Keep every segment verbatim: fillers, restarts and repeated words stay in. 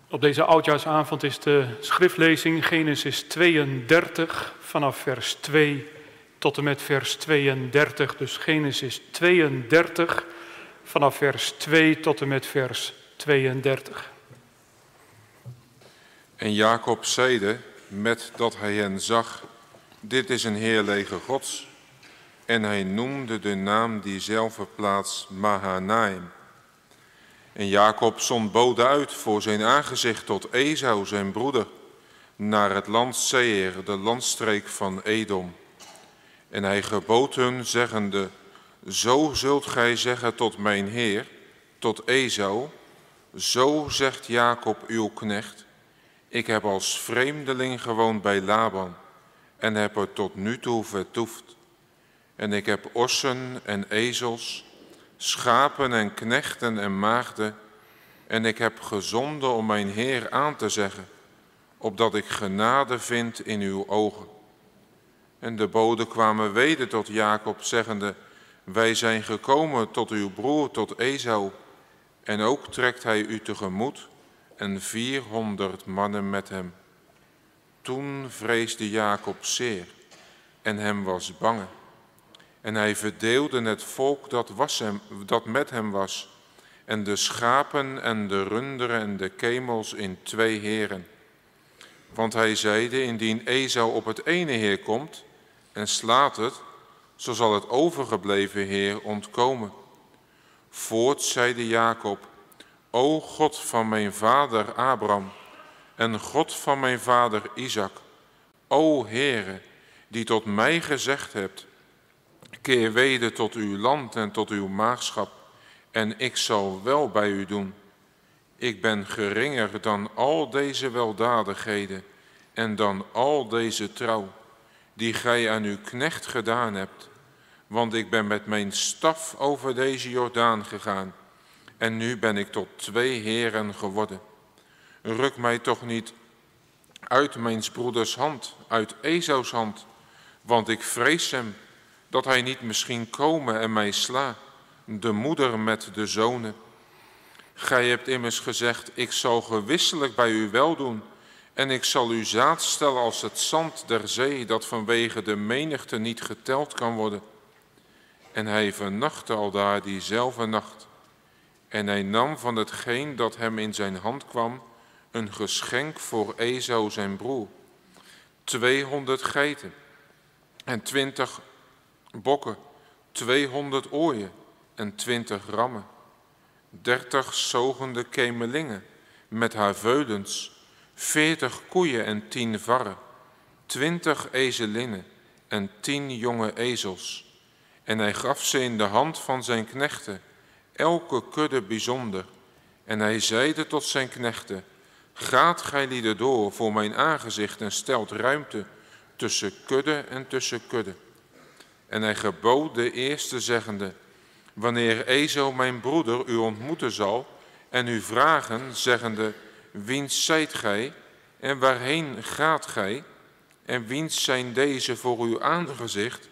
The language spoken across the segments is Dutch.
Op deze oudjaarsavond is de schriftlezing Genesis tweeëndertig vanaf vers twee tot en met vers tweeëndertig. Dus Genesis tweeëndertig vanaf vers twee tot en met vers tweeëndertig. En Jacob zeide, met dat hij hen zag, dit is een heerleger Gods. En hij noemde de naam diezelfde plaats Mahanaim. En Jacob zond boden uit voor zijn aangezicht tot Esau, zijn broeder, naar het land Seir, de landstreek van Edom. En hij gebood hun, zeggende, zo zult gij zeggen tot mijn heer, tot Esau, zo zegt Jacob uw knecht, ik heb als vreemdeling gewoond bij Laban en heb er tot nu toe vertoefd. En ik heb ossen en ezels, schapen en knechten en maagden, en ik heb gezonden om mijn Heer aan te zeggen, opdat ik genade vind in uw ogen. En de boden kwamen weder tot Jacob, zeggende, wij zijn gekomen tot uw broer, tot Esau, en ook trekt hij u tegemoet, en vierhonderd mannen met hem. Toen vreesde Jacob zeer, en hem was bange. En hij verdeelde het volk dat, was hem, dat met hem was, en de schapen en de runderen en de kemels in twee heren. Want hij zeide, indien Esau op het ene heer komt en slaat het, zo zal het overgebleven heer ontkomen. Voorts zeide Jacob, o God van mijn vader Abraham en God van mijn vader Isaac, o Heere, die tot mij gezegd hebt, keer weder tot uw land en tot uw maagschap, en ik zal wel bij u doen. Ik ben geringer dan al deze weldadigheden en dan al deze trouw, die gij aan uw knecht gedaan hebt. Want ik ben met mijn staf over deze Jordaan gegaan, en nu ben ik tot twee heren geworden. Ruk mij toch niet uit mijns broeders hand, uit Esau's hand, want ik vrees hem, dat hij niet misschien komen en mij sla, de moeder met de zonen. Gij hebt immers gezegd, ik zal gewisselijk bij u weldoen, en ik zal u zaad stellen als het zand der zee, dat vanwege de menigte niet geteld kan worden. En hij vernachtte aldaar diezelfde nacht. En hij nam van hetgeen dat hem in zijn hand kwam, een geschenk voor Esau zijn broer. Tweehonderd geiten en twintig bokken, tweehonderd ooien en twintig rammen, dertig zogende kemelingen met haar veulens, veertig koeien en tien varren, twintig ezelinnen en tien jonge ezels. En hij gaf ze in de hand van zijn knechten, elke kudde bijzonder. En hij zeide tot zijn knechten, gaat gij lieden door voor mijn aangezicht en stelt ruimte tussen kudde en tussen kudde. En hij gebood de eerste zeggende, wanneer Esau mijn broeder u ontmoeten zal en u vragen, zeggende, wiens zijt gij en waarheen gaat gij en wiens zijn deze voor uw aangezicht,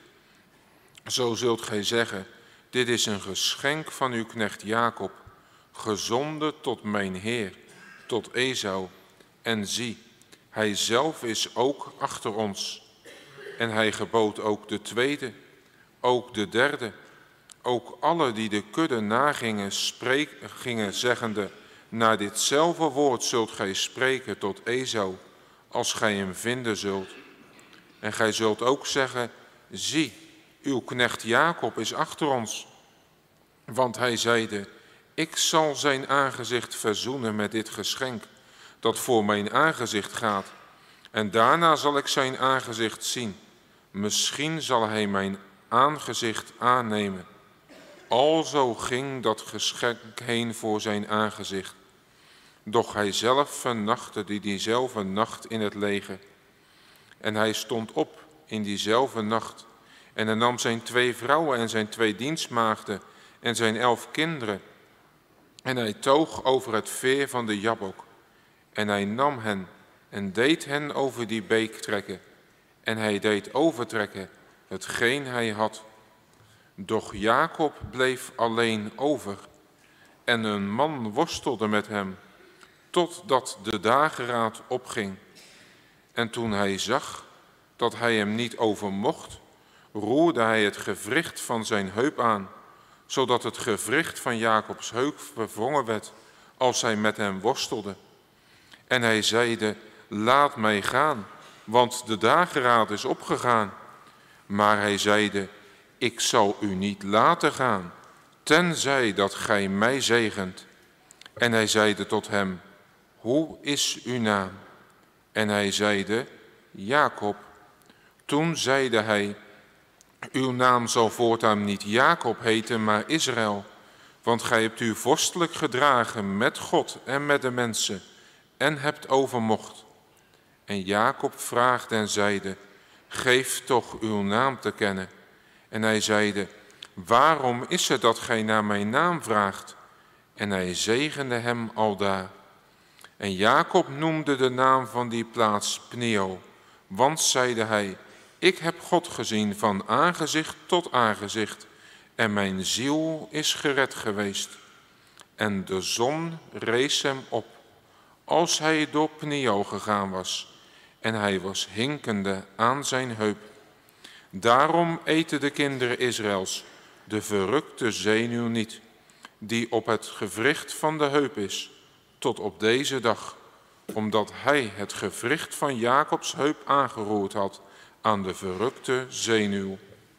zo zult gij zeggen, dit is een geschenk van uw knecht Jacob, gezonden tot mijn Heer, tot Esau. En zie, hij zelf is ook achter ons. En hij gebood ook de tweede, ook de derde, ook alle die de kudde nagingen, spreek, gingen zeggende, naar ditzelfde woord zult gij spreken tot Esau, als gij hem vinden zult. En gij zult ook zeggen, zie, uw knecht Jacob is achter ons. Want hij zeide, ik zal zijn aangezicht verzoenen met dit geschenk, dat voor mijn aangezicht gaat. En daarna zal ik zijn aangezicht zien. Misschien zal hij mijn aangezicht aannemen. Alzo ging dat geschenk heen voor zijn aangezicht. Doch hij zelf vernachtte die diezelfde nacht in het leger. En hij stond op in diezelfde nacht. En hij nam zijn twee vrouwen en zijn twee dienstmaagden en zijn elf kinderen. En hij toog over het veer van de Jabok. En hij nam hen en deed hen over die beek trekken. En hij deed overtrekken hetgeen hij had. Doch Jacob bleef alleen over. En een man worstelde met hem. totdat de dageraad opging. En toen hij zag dat hij hem niet overmocht, roerde hij het gewricht van zijn heup aan, zodat het gewricht van Jakobs heup verwrongen werd als hij met hem worstelde. En hij zeide, laat mij gaan, want de dageraad is opgegaan. Maar hij zeide, ik zal u niet laten gaan, tenzij dat gij mij zegent. En hij zeide tot hem, hoe is uw naam? En hij zeide, Jacob. Toen zeide hij, uw naam zal voortaan niet Jacob heten, maar Israël. Want gij hebt u vorstelijk gedragen met God en met de mensen en hebt overmocht. En Jacob vraagde en zeide, geef toch uw naam te kennen. En hij zeide, waarom is het dat gij naar mijn naam vraagt? En hij zegende hem aldaar. En Jacob noemde de naam van die plaats Peniel, want zeide hij, ik heb God gezien van aangezicht tot aangezicht, en mijn ziel is gered geweest. En de zon rees hem op, als hij door Peniel gegaan was, en hij was hinkende aan zijn heup. Daarom eten de kinderen Israëls de verrukte zenuw niet, die op het gewricht van de heup is, tot op deze dag, omdat hij het gewricht van Jakobs heup aangeroerd had aan de verrukte zenuw.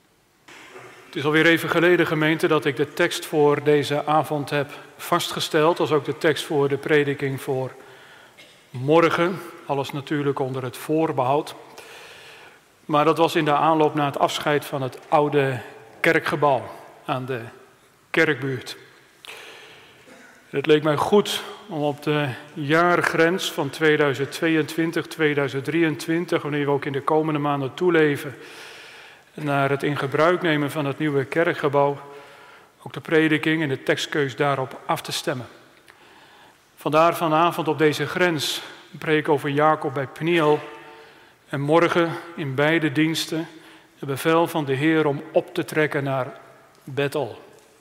Het is alweer even geleden, gemeente, dat ik de tekst voor deze avond heb vastgesteld, als ook de tekst voor de prediking voor morgen. Alles natuurlijk onder het voorbehoud. Maar dat was in de aanloop naar het afscheid van het oude kerkgebouw aan de kerkbuurt. Het leek mij goed om op de jaargrens van tweeduizend tweeëntwintig, tweeduizend drieëntwintig, wanneer we ook in de komende maanden toeleven naar het in gebruik nemen van het nieuwe kerkgebouw, ook de prediking en de tekstkeus daarop af te stemmen. Vandaar vanavond op deze grens een preek over Jacob bij Peniel en morgen in beide diensten het bevel van de Heer om op te trekken naar Bethel.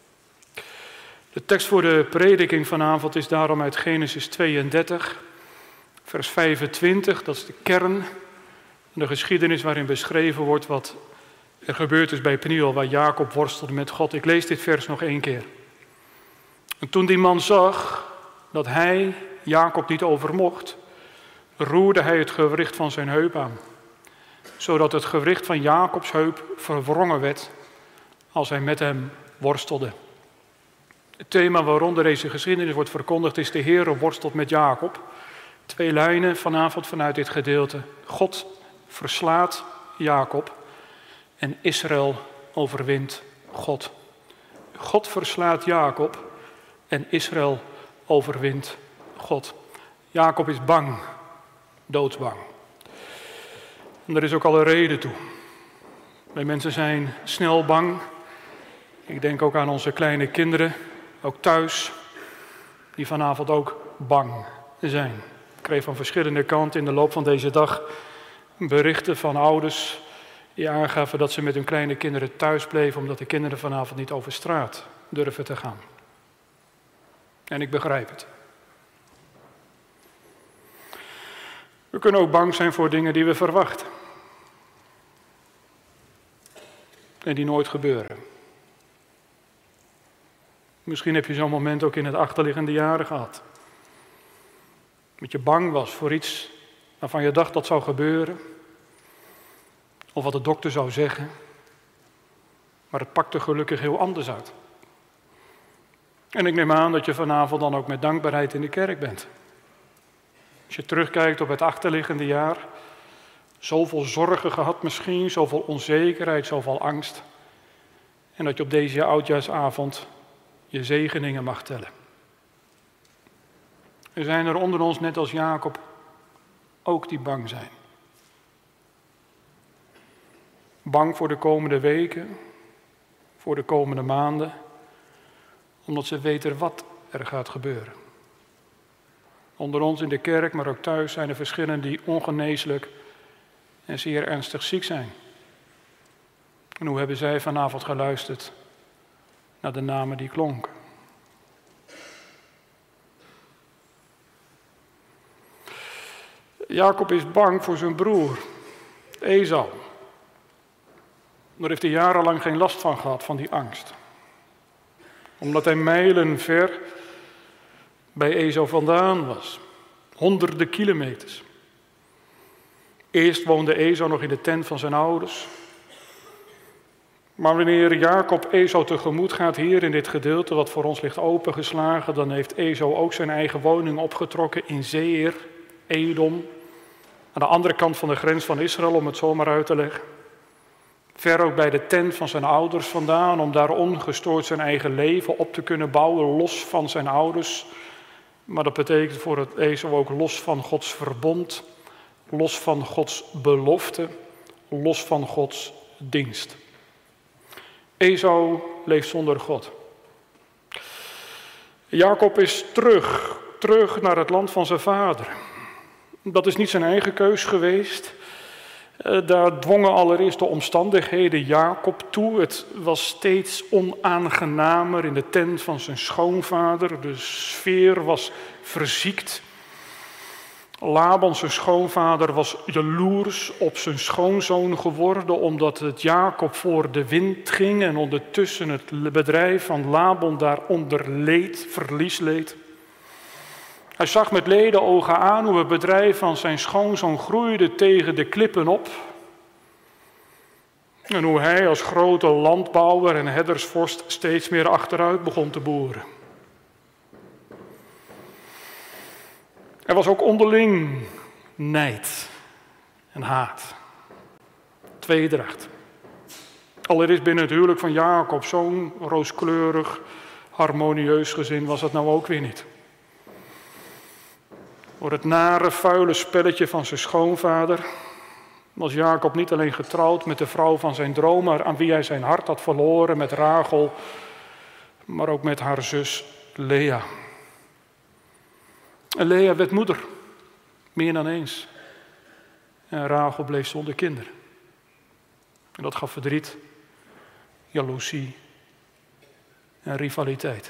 De tekst voor de prediking vanavond is daarom uit Genesis tweeëndertig, vers vijfentwintig. Dat is de kern, de geschiedenis waarin beschreven wordt wat er gebeurd is bij Peniel, waar Jacob worstelde met God. Ik lees dit vers nog één keer. En toen die man zag dat hij Jacob niet overmocht, roerde hij het gewricht van zijn heup aan, zodat het gewricht van Jakobs heup verwrongen werd als hij met hem worstelde. Het thema waaronder deze geschiedenis wordt verkondigd is de Heere worstelt met Jacob. Twee lijnen vanavond vanuit dit gedeelte. God verslaat Jacob en Israël overwint God. God verslaat Jacob en Israël overwint God. Jacob is bang, doodsbang. En er is ook al een reden toe. Wij mensen zijn snel bang. Ik denk ook aan onze kleine kinderen, ook thuis, die vanavond ook bang zijn. Ik kreeg van verschillende kanten in de loop van deze dag berichten van ouders die aangaven dat ze met hun kleine kinderen thuis bleven omdat de kinderen vanavond niet over straat durven te gaan. En ik begrijp het. We kunnen ook bang zijn voor dingen die we verwachten. En die nooit gebeuren. Misschien heb je zo'n moment ook in het achterliggende jaren gehad. Dat je bang was voor iets waarvan je dacht dat zou gebeuren. Of wat de dokter zou zeggen. Maar het pakte gelukkig heel anders uit. En ik neem aan dat je vanavond dan ook met dankbaarheid in de kerk bent. Als je terugkijkt op het achterliggende jaar. Zoveel zorgen gehad misschien, zoveel onzekerheid, zoveel angst. En dat je op deze oudjaarsavond je zegeningen mag tellen. Er zijn er onder ons, net als Jacob, ook die bang zijn. Bang voor de komende weken, voor de komende maanden, omdat ze weten wat er gaat gebeuren. Onder ons in de kerk, maar ook thuis zijn er verschillen die ongeneeslijk en zeer ernstig ziek zijn. En hoe hebben zij vanavond geluisterd naar de namen die klonken? Jacob is bang voor zijn broer, Esau. Daar heeft hij jarenlang geen last van gehad, van die angst. Omdat hij mijlen ver bij Esau vandaan was. Honderden kilometers. Eerst woonde Esau nog in de tent van zijn ouders. Maar wanneer Jacob Esau tegemoet gaat hier in dit gedeelte wat voor ons ligt opengeslagen, dan heeft Esau ook zijn eigen woning opgetrokken in Seir, Edom. Aan de andere kant van de grens van Israël, om het zo maar uit te leggen. Ver ook bij de tent van zijn ouders vandaan, om daar ongestoord zijn eigen leven op te kunnen bouwen, los van zijn ouders. Maar dat betekent voor het Esau ook los van Gods verbond, los van Gods belofte, los van Gods dienst. Esau leeft zonder God. Jacob is terug, terug naar het land van zijn vader. Dat is niet zijn eigen keus geweest. Daar dwongen allereerst de omstandigheden Jacob toe. Het was steeds onaangenamer in de tent van zijn schoonvader. De sfeer was verziekt. Laban, zijn schoonvader, was jaloers op zijn schoonzoon geworden, omdat het Jacob voor de wind ging en ondertussen het bedrijf van Laban daaronder leed, verlies leed. Hij zag met ledenogen aan hoe het bedrijf van zijn schoonzoon groeide tegen de klippen op. En hoe hij als grote landbouwer en herdersvorst steeds meer achteruit begon te boeren. Er was ook onderling nijd en haat. Tweedracht. Allereerst binnen het huwelijk van Jacob, zo'n rooskleurig, harmonieus gezin was het nou ook weer niet. Door het nare, vuile spelletje van zijn schoonvader was Jacob niet alleen getrouwd met de vrouw van zijn droom, maar aan wie hij zijn hart had verloren, met Rachel, maar ook met haar zus Lea. En Lea werd moeder, meer dan eens. En Rachel bleef zonder kinderen. En dat gaf verdriet, jaloezie en rivaliteit.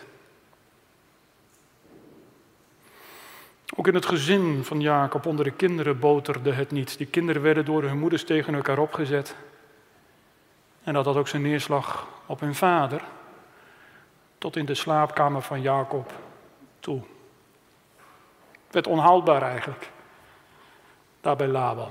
Ook in het gezin van Jacob onder de kinderen boterde het niet. Die kinderen werden door hun moeders tegen elkaar opgezet. En dat had ook zijn neerslag op hun vader, tot in de slaapkamer van Jacob toe. Het werd onhoudbaar eigenlijk, daar bij Laban.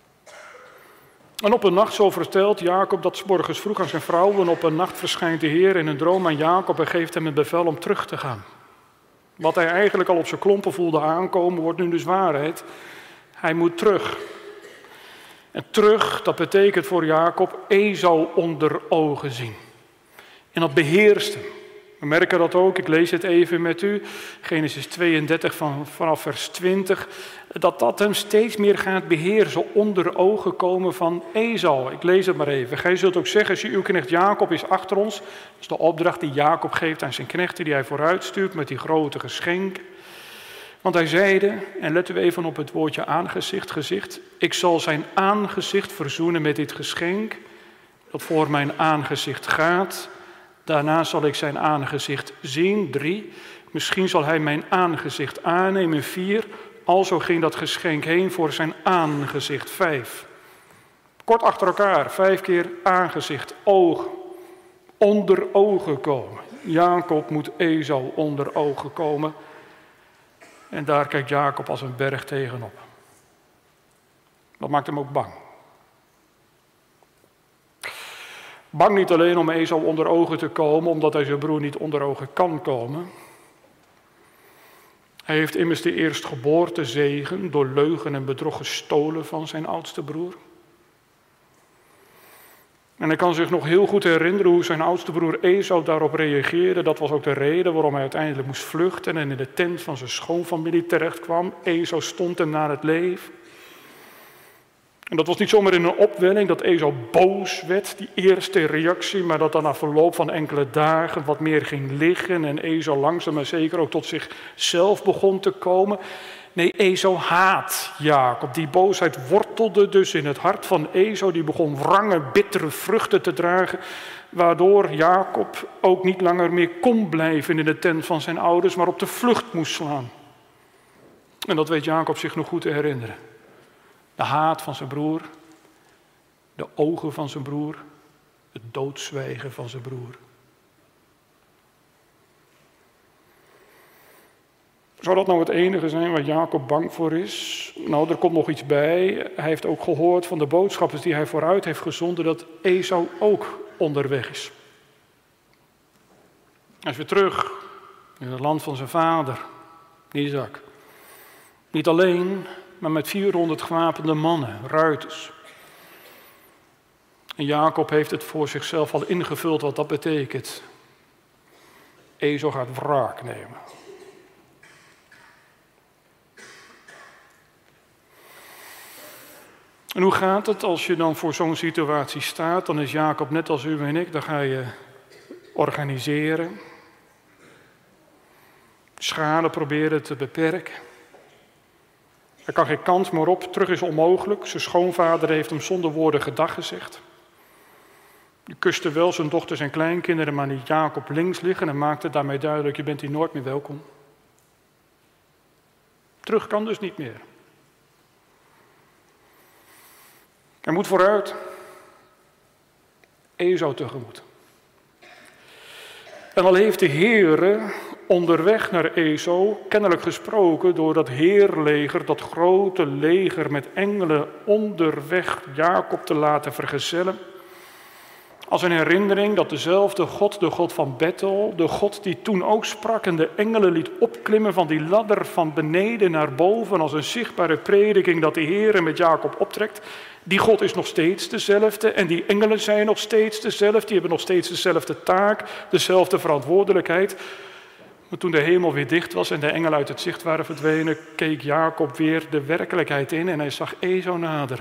En op een nacht, zo vertelt Jacob dat 's morgens vroeg aan zijn vrouw, en op een nacht verschijnt de Heer in een droom aan Jacob en geeft hem het bevel om terug te gaan. Wat hij eigenlijk al op zijn klompen voelde aankomen, wordt nu dus waarheid. Hij moet terug. En terug, dat betekent voor Jacob Esau onder ogen zien. En dat beheerst hem. We merken dat ook, ik lees het even met u, Genesis tweeëndertig van, vanaf vers twintig, dat dat hem steeds meer gaat beheersen, onder ogen komen van Esau. Ik lees het maar even. Gij zult ook zeggen, zie uw knecht Jacob is achter ons. Dat is de opdracht die Jacob geeft aan zijn knechten, die hij vooruitstuurt met die grote geschenk. Want hij zeide, en letten we even op het woordje aangezicht, gezicht, ik zal zijn aangezicht verzoenen met dit geschenk, dat voor mijn aangezicht gaat. Daarna zal ik zijn aangezicht zien, drie. Misschien zal hij mijn aangezicht aannemen, vier. Alzo ging dat geschenk heen voor zijn aangezicht, vijf. Kort achter elkaar, vijf keer aangezicht, oog, onder ogen komen. Jacob moet Esau onder ogen komen. En daar kijkt Jacob als een berg tegenop. Dat maakt hem ook bang. Bang niet alleen om Esau onder ogen te komen, omdat hij zijn broer niet onder ogen kan komen. Hij heeft immers de eerstgeboortezegen door leugen en bedrog gestolen van zijn oudste broer. En hij kan zich nog heel goed herinneren hoe zijn oudste broer Esau daarop reageerde. Dat was ook de reden waarom hij uiteindelijk moest vluchten en in de tent van zijn schoonfamilie terecht kwam. Esau stond hem naar het leven. En dat was niet zomaar in een opwelling dat Esau boos werd, die eerste reactie, maar dat dan na verloop van enkele dagen wat meer ging liggen en Esau langzaam maar zeker ook tot zichzelf begon te komen. Nee, Esau haat Jacob. Die boosheid wortelde dus in het hart van Esau, die begon wrange, bittere vruchten te dragen, waardoor Jacob ook niet langer meer kon blijven in de tent van zijn ouders, maar op de vlucht moest slaan. En dat weet Jacob zich nog goed te herinneren. De haat van zijn broer, de ogen van zijn broer, het doodzwijgen van zijn broer. Zou dat nou het enige zijn waar Jacob bang voor is? Nou, er komt nog iets bij. Hij heeft ook gehoord van de boodschappers die hij vooruit heeft gezonden dat Esau ook onderweg is. Hij is weer terug in het land van zijn vader, Isaac. Niet alleen, maar met vierhonderd gewapende mannen, ruiters. En Jacob heeft het voor zichzelf al ingevuld wat dat betekent. Esau gaat wraak nemen. En hoe gaat het als je dan voor zo'n situatie staat? Dan is Jacob net als u en ik, dan ga je organiseren. Schade proberen te beperken. Er kan geen kans meer op, terug is onmogelijk. Zijn schoonvader heeft hem zonder woorden gedag gezegd. Die kuste wel zijn dochters en kleinkinderen, maar liet Jacob links liggen en maakte daarmee duidelijk, je bent hier nooit meer welkom. Terug kan dus niet meer. Hij moet vooruit. Esau tegemoet. En al heeft de Heere onderweg naar Esau kennelijk gesproken door dat heerleger, dat grote leger met engelen onderweg Jacob te laten vergezellen. Als een herinnering dat dezelfde God, de God van Bethel, de God die toen ook sprak en de engelen liet opklimmen van die ladder van beneden naar boven als een zichtbare prediking dat de Heere met Jacob optrekt. Die God is nog steeds dezelfde en die engelen zijn nog steeds dezelfde. Die hebben nog steeds dezelfde taak, dezelfde verantwoordelijkheid. Maar toen de hemel weer dicht was en de engelen uit het zicht waren verdwenen, keek Jacob weer de werkelijkheid in en hij zag Esau naderen.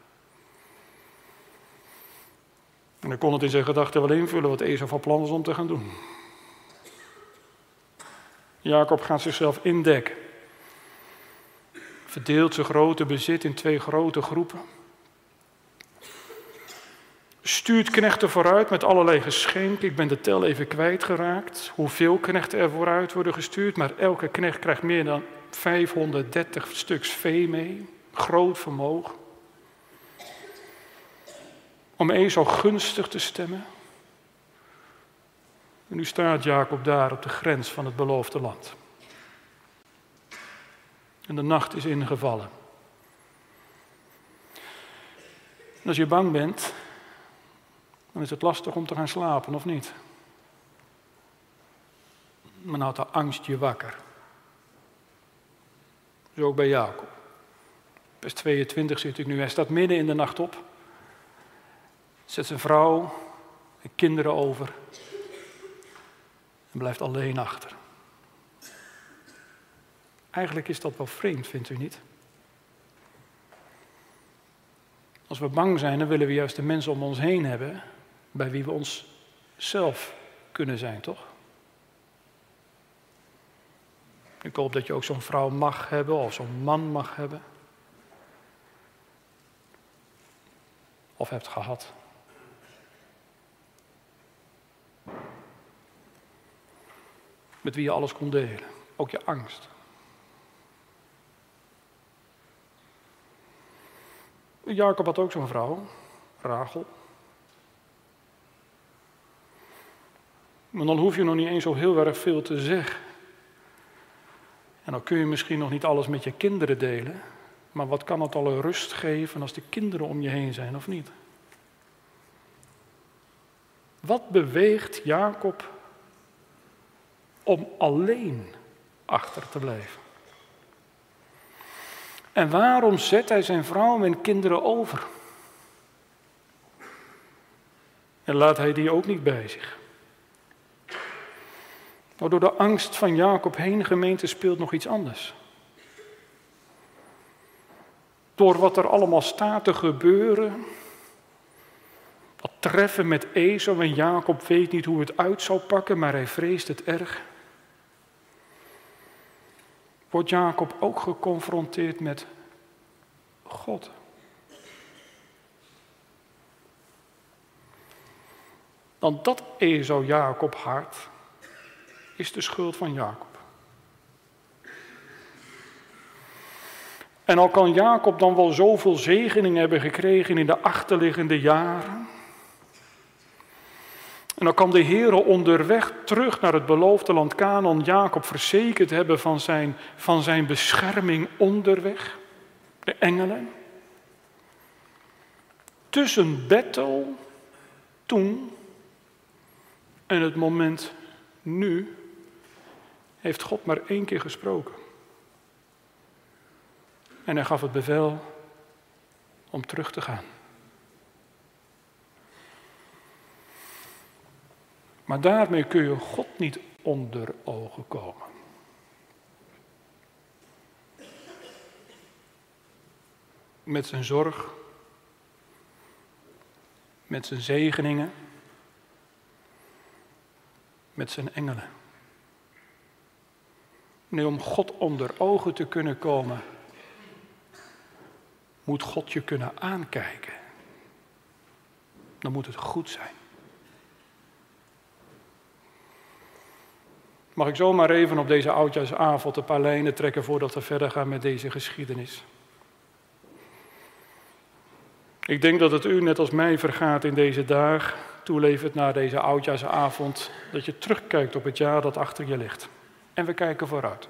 En hij kon het in zijn gedachten wel invullen wat Esau van plan was om te gaan doen. Jacob gaat zichzelf indekken. Verdeelt zijn grote bezit in twee grote groepen. Stuurt knechten vooruit met allerlei geschenken. Ik ben de tel even kwijtgeraakt. Hoeveel knechten er vooruit worden gestuurd. Maar elke knecht krijgt meer dan vijfhonderddertig stuks vee mee. Groot vermogen. Om Esau gunstig te stemmen. En nu staat Jacob daar op de grens van het beloofde land. En de nacht is ingevallen. En als je bang bent, dan is het lastig om te gaan slapen, of niet? Maar nou houdt de angst je wakker. Zo ook bij Jacob. Vers tweeëntwintig zit ik nu. Hij staat midden in de nacht op. Zet zijn vrouw en kinderen over. En blijft alleen achter. Eigenlijk is dat wel vreemd, vindt u niet? Als we bang zijn, dan willen we juist de mensen om ons heen hebben, bij wie we ons zelf kunnen zijn, toch? Ik hoop dat je ook zo'n vrouw mag hebben of zo'n man mag hebben. Of hebt gehad. Met wie je alles kon delen, ook je angst. Jacob had ook zo'n vrouw, Rachel. Maar dan hoef je nog niet eens zo heel erg veel te zeggen. En dan kun je misschien nog niet alles met je kinderen delen. Maar wat kan het al een rust geven als de kinderen om je heen zijn, of niet? Wat beweegt Jacob om alleen achter te blijven? En waarom zet hij zijn vrouw en kinderen over? En laat hij die ook niet bij zich? Maar door de angst van Jacob heen, gemeente, speelt nog iets anders. Door wat er allemaal staat te gebeuren, wat treffen met Esau en Jacob weet niet hoe het uit zou pakken, maar hij vreest het erg. Wordt Jacob ook geconfronteerd met God. Want dat Esau Jacob hart is de schuld van Jacob. En al kan Jacob dan wel zoveel zegeningen hebben gekregen in de achterliggende jaren. En dan kan de Heere onderweg terug naar het beloofde land Kanaan Jacob verzekerd hebben van zijn, van zijn bescherming onderweg. De engelen. Tussen Bethel, toen, en het moment nu, heeft God maar één keer gesproken. En hij gaf het bevel om terug te gaan. Maar daarmee kun je God niet onder ogen komen. Met zijn zorg, met zijn zegeningen, met zijn engelen. Nee, om God onder ogen te kunnen komen, moet God je kunnen aankijken. Dan moet het goed zijn. Mag ik zomaar even op deze oudjaarsavond een paar lijnen trekken voordat we verder gaan met deze geschiedenis? Ik denk dat het u net als mij vergaat in deze dag, toelevend na deze oudjaarsavond, dat je terugkijkt op het jaar dat achter je ligt. En we kijken vooruit.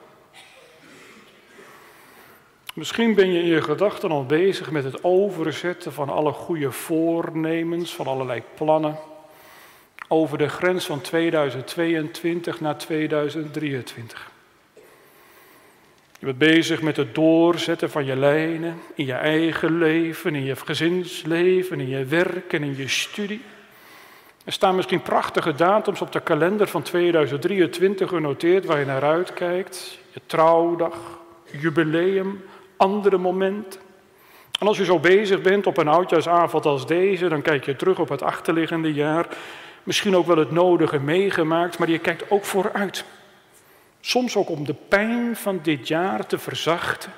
Misschien ben je in je gedachten al bezig met het overzetten van alle goede voornemens, van allerlei plannen, over de grens van tweeduizend tweeëntwintig naar tweeduizend drieëntwintig. Je bent bezig met het doorzetten van je lijnen in je eigen leven, in je gezinsleven, in je werk en in je studie. Er staan misschien prachtige datums op de kalender van tweeduizend drieëntwintig genoteerd waar je naar uitkijkt. Je trouwdag, jubileum, andere momenten. En als je zo bezig bent op een oudjaarsavond als deze, dan kijk je terug op het achterliggende jaar. Misschien ook wel het nodige meegemaakt, maar je kijkt ook vooruit. Soms ook om de pijn van dit jaar te verzachten.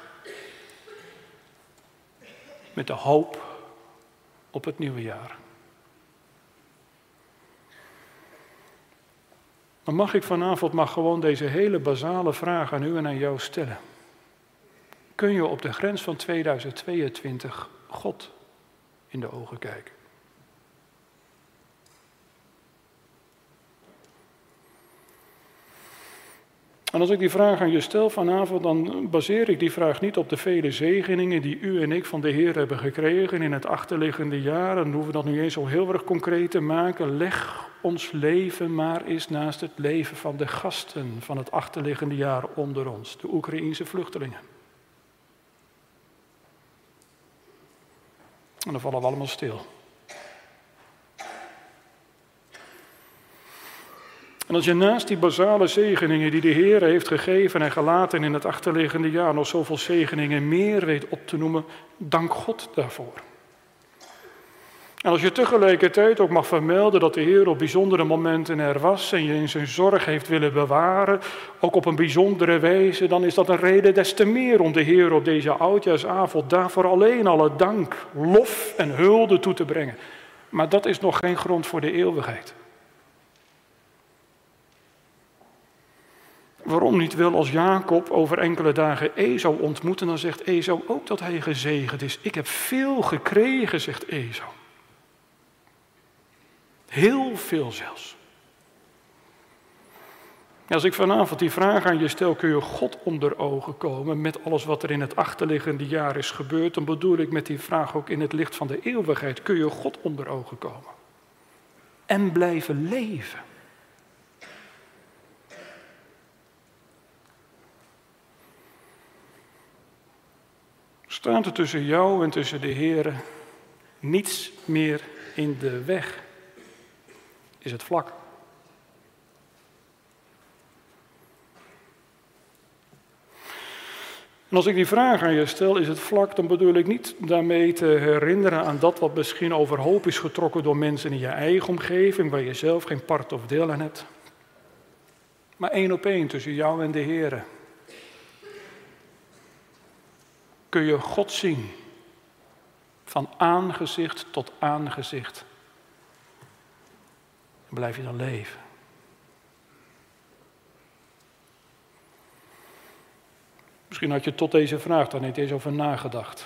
Met de hoop op het nieuwe jaar. Dan mag ik vanavond maar gewoon deze hele basale vraag aan u en aan jou stellen. Kun je op de grens van tweeduizend tweeëntwintig God in de ogen kijken? En als ik die vraag aan je stel vanavond, dan baseer ik die vraag niet op de vele zegeningen die u en ik van de Heer hebben gekregen in het achterliggende jaar. En hoeven we dat nu eens zo heel erg concreet te maken. Leg ons leven maar eens naast het leven van de gasten van het achterliggende jaar onder ons, de Oekraïense vluchtelingen. En dan vallen we allemaal stil. En als je naast die basale zegeningen die de Heer heeft gegeven en gelaten in het achterliggende jaar nog zoveel zegeningen meer weet op te noemen, dank God daarvoor. En als je tegelijkertijd ook mag vermelden dat de Heer op bijzondere momenten er was en je in zijn zorg heeft willen bewaren, ook op een bijzondere wijze, dan is dat een reden des te meer om de Heer op deze oudjaarsavond daarvoor alleen alle dank, lof en hulde toe te brengen. Maar dat is nog geen grond voor de eeuwigheid. Waarom niet wel als Jacob over enkele dagen Esau ontmoet en dan zegt Esau ook dat hij gezegend is. Ik heb veel gekregen, zegt Esau. Heel veel zelfs. Als ik vanavond die vraag aan je stel, kun je God onder ogen komen met alles wat er in het achterliggende jaar is gebeurd, dan bedoel ik met die vraag ook in het licht van de eeuwigheid, kun je God onder ogen komen. En blijven leven. Staat er tussen jou en tussen de Heere niets meer in de weg? Is het vlak? En als ik die vraag aan je stel, is het vlak, dan bedoel ik niet daarmee te herinneren aan dat wat misschien overhoop is getrokken door mensen in je eigen omgeving, waar je zelf geen part of deel aan hebt. Maar één op één tussen jou en de Heere. Kun je God zien, van aangezicht tot aangezicht. Blijf je dan leven. Misschien had je tot deze vraag daar niet eens over nagedacht.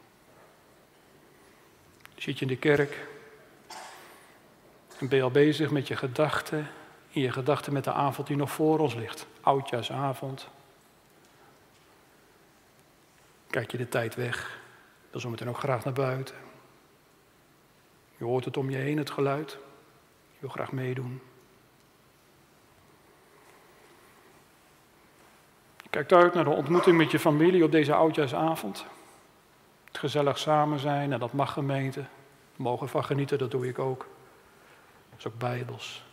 Zit je in de kerk en ben je al bezig met je gedachten, in je gedachten met de avond die nog voor ons ligt. Oudjaarsavond. Kijk je de tijd weg, wil zometeen ook graag naar buiten. Je hoort het om je heen, het geluid. Je wil graag meedoen. Je kijkt uit naar de ontmoeting met je familie op deze oudjaarsavond. Het gezellig samen zijn, en dat mag gemeente. We mogen ervan genieten, dat doe ik ook. Dat is ook bijbels.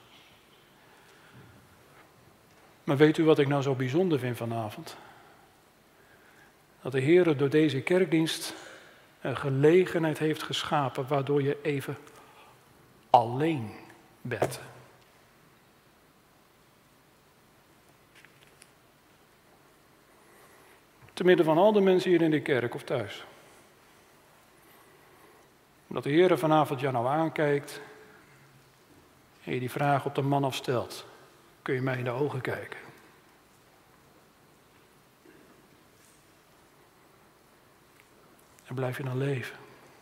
Maar weet u wat ik nou zo bijzonder vind vanavond? Dat de Heer door deze kerkdienst een gelegenheid heeft geschapen waardoor je even alleen bent. Te midden van al de mensen hier in de kerk of thuis. Dat de Heer vanavond jou nou aankijkt en je die vraag op de man afstelt. Kun je mij in de ogen kijken? En blijf je dan leven?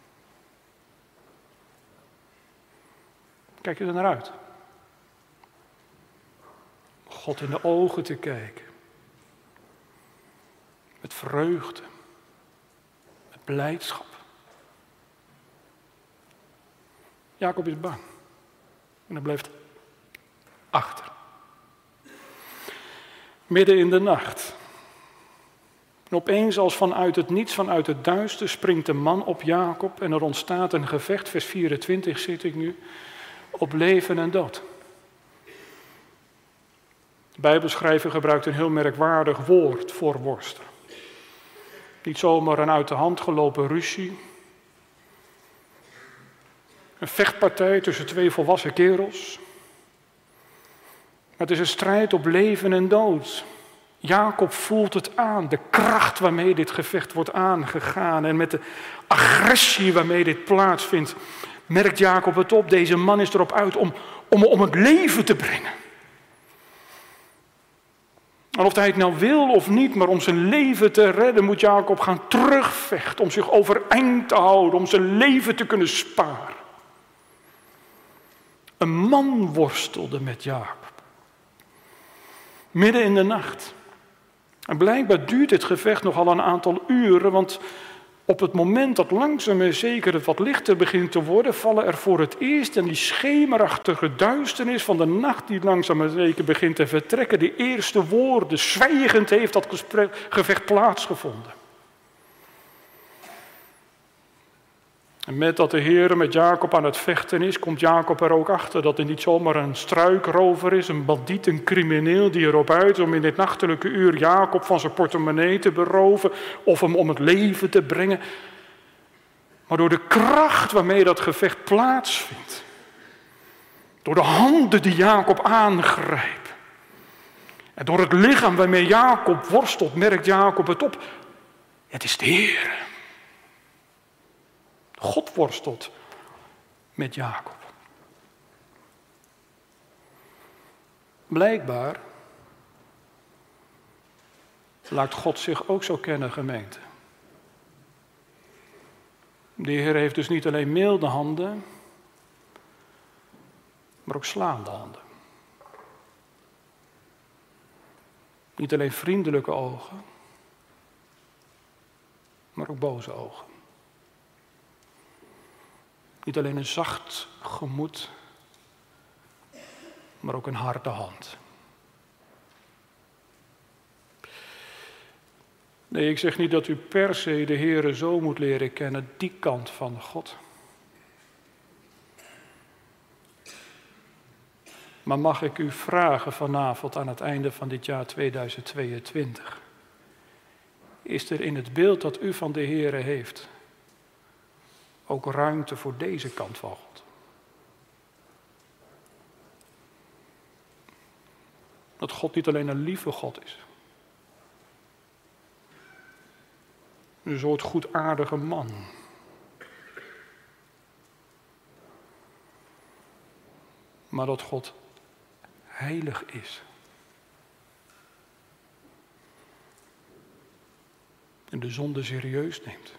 Kijk je er naar uit? God in de ogen te kijken. Met vreugde. Met blijdschap. Jacob is bang. En hij blijft achter. Midden in de nacht. En opeens als vanuit het niets, vanuit het duister, springt de man op Jacob en er ontstaat een gevecht, vers vierentwintig zit ik nu, op leven en dood. De Bijbelschrijver gebruikt een heel merkwaardig woord voor worstelen. Niet zomaar een uit de hand gelopen ruzie. Een vechtpartij tussen twee volwassen kerels. Het is een strijd op leven en dood. Jacob voelt het aan, de kracht waarmee dit gevecht wordt aangegaan en met de agressie waarmee dit plaatsvindt, merkt Jacob het op. Deze man is erop uit om, om, om het leven te brengen. En of hij het nou wil of niet, maar om zijn leven te redden moet Jacob gaan terugvechten, om zich overeind te houden, om zijn leven te kunnen sparen. Een man worstelde met Jacob. Midden in de nacht. En blijkbaar duurt dit gevecht nogal een aantal uren, want op het moment dat langzaam en zeker het wat lichter begint te worden, vallen er voor het eerst in die schemerachtige duisternis van de nacht die langzaam en zeker begint te vertrekken, de eerste woorden. Zwijgend heeft dat gevecht plaatsgevonden. En met dat de Heer met Jacob aan het vechten is, komt Jacob er ook achter dat hij niet zomaar een struikrover is, een bandiet, een crimineel die erop uit is om in dit nachtelijke uur Jacob van zijn portemonnee te beroven of hem om het leven te brengen. Maar door de kracht waarmee dat gevecht plaatsvindt, door de handen die Jacob aangrijpt en door het lichaam waarmee Jacob worstelt, merkt Jacob het op. Het is de Heer. God worstelt met Jacob. Blijkbaar laat God zich ook zo kennen, gemeente. De Heer heeft dus niet alleen milde handen, maar ook slaande handen. Niet alleen vriendelijke ogen, maar ook boze ogen. Niet alleen een zacht gemoed, maar ook een harde hand. Nee, ik zeg niet dat u per se de Heere zo moet leren kennen, die kant van God. Maar mag ik u vragen vanavond aan het einde van dit jaar tweeduizend tweeëntwintig. Is er in het beeld dat u van de Heere heeft ook ruimte voor deze kant van God? Dat God niet alleen een lieve God is. Een soort goedaardige man. Maar dat God heilig is. en de zonde serieus neemt.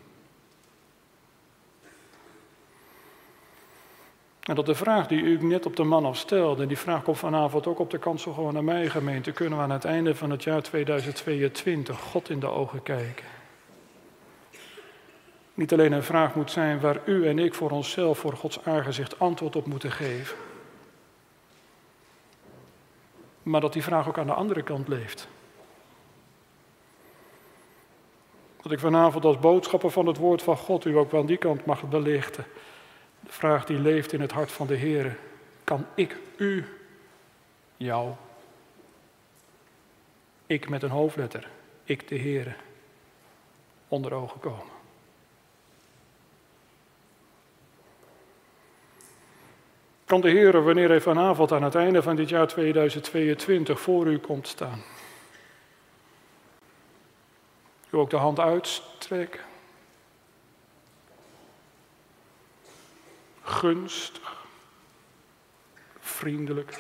En dat de vraag die u net op de man afstelde, en die vraag komt vanavond ook op de kansel gewoon naar mijn gemeente, kunnen we aan het einde van het jaar tweeduizend tweeëntwintig God in de ogen kijken. Niet alleen een vraag moet zijn waar u en ik voor onszelf, voor Gods aangezicht antwoord op moeten geven. Maar dat die vraag ook aan de andere kant leeft. Dat ik vanavond als boodschapper van het woord van God u ook aan die kant mag belichten. De vraag die leeft in het hart van de Heer. Kan ik u, jou, ik met een hoofdletter, ik de Heer, onder ogen komen? Kan de Heer, wanneer hij vanavond aan het einde van dit jaar tweeduizend tweeëntwintig voor u komt staan, u ook de hand uitstrekken? Gunstig, vriendelijk.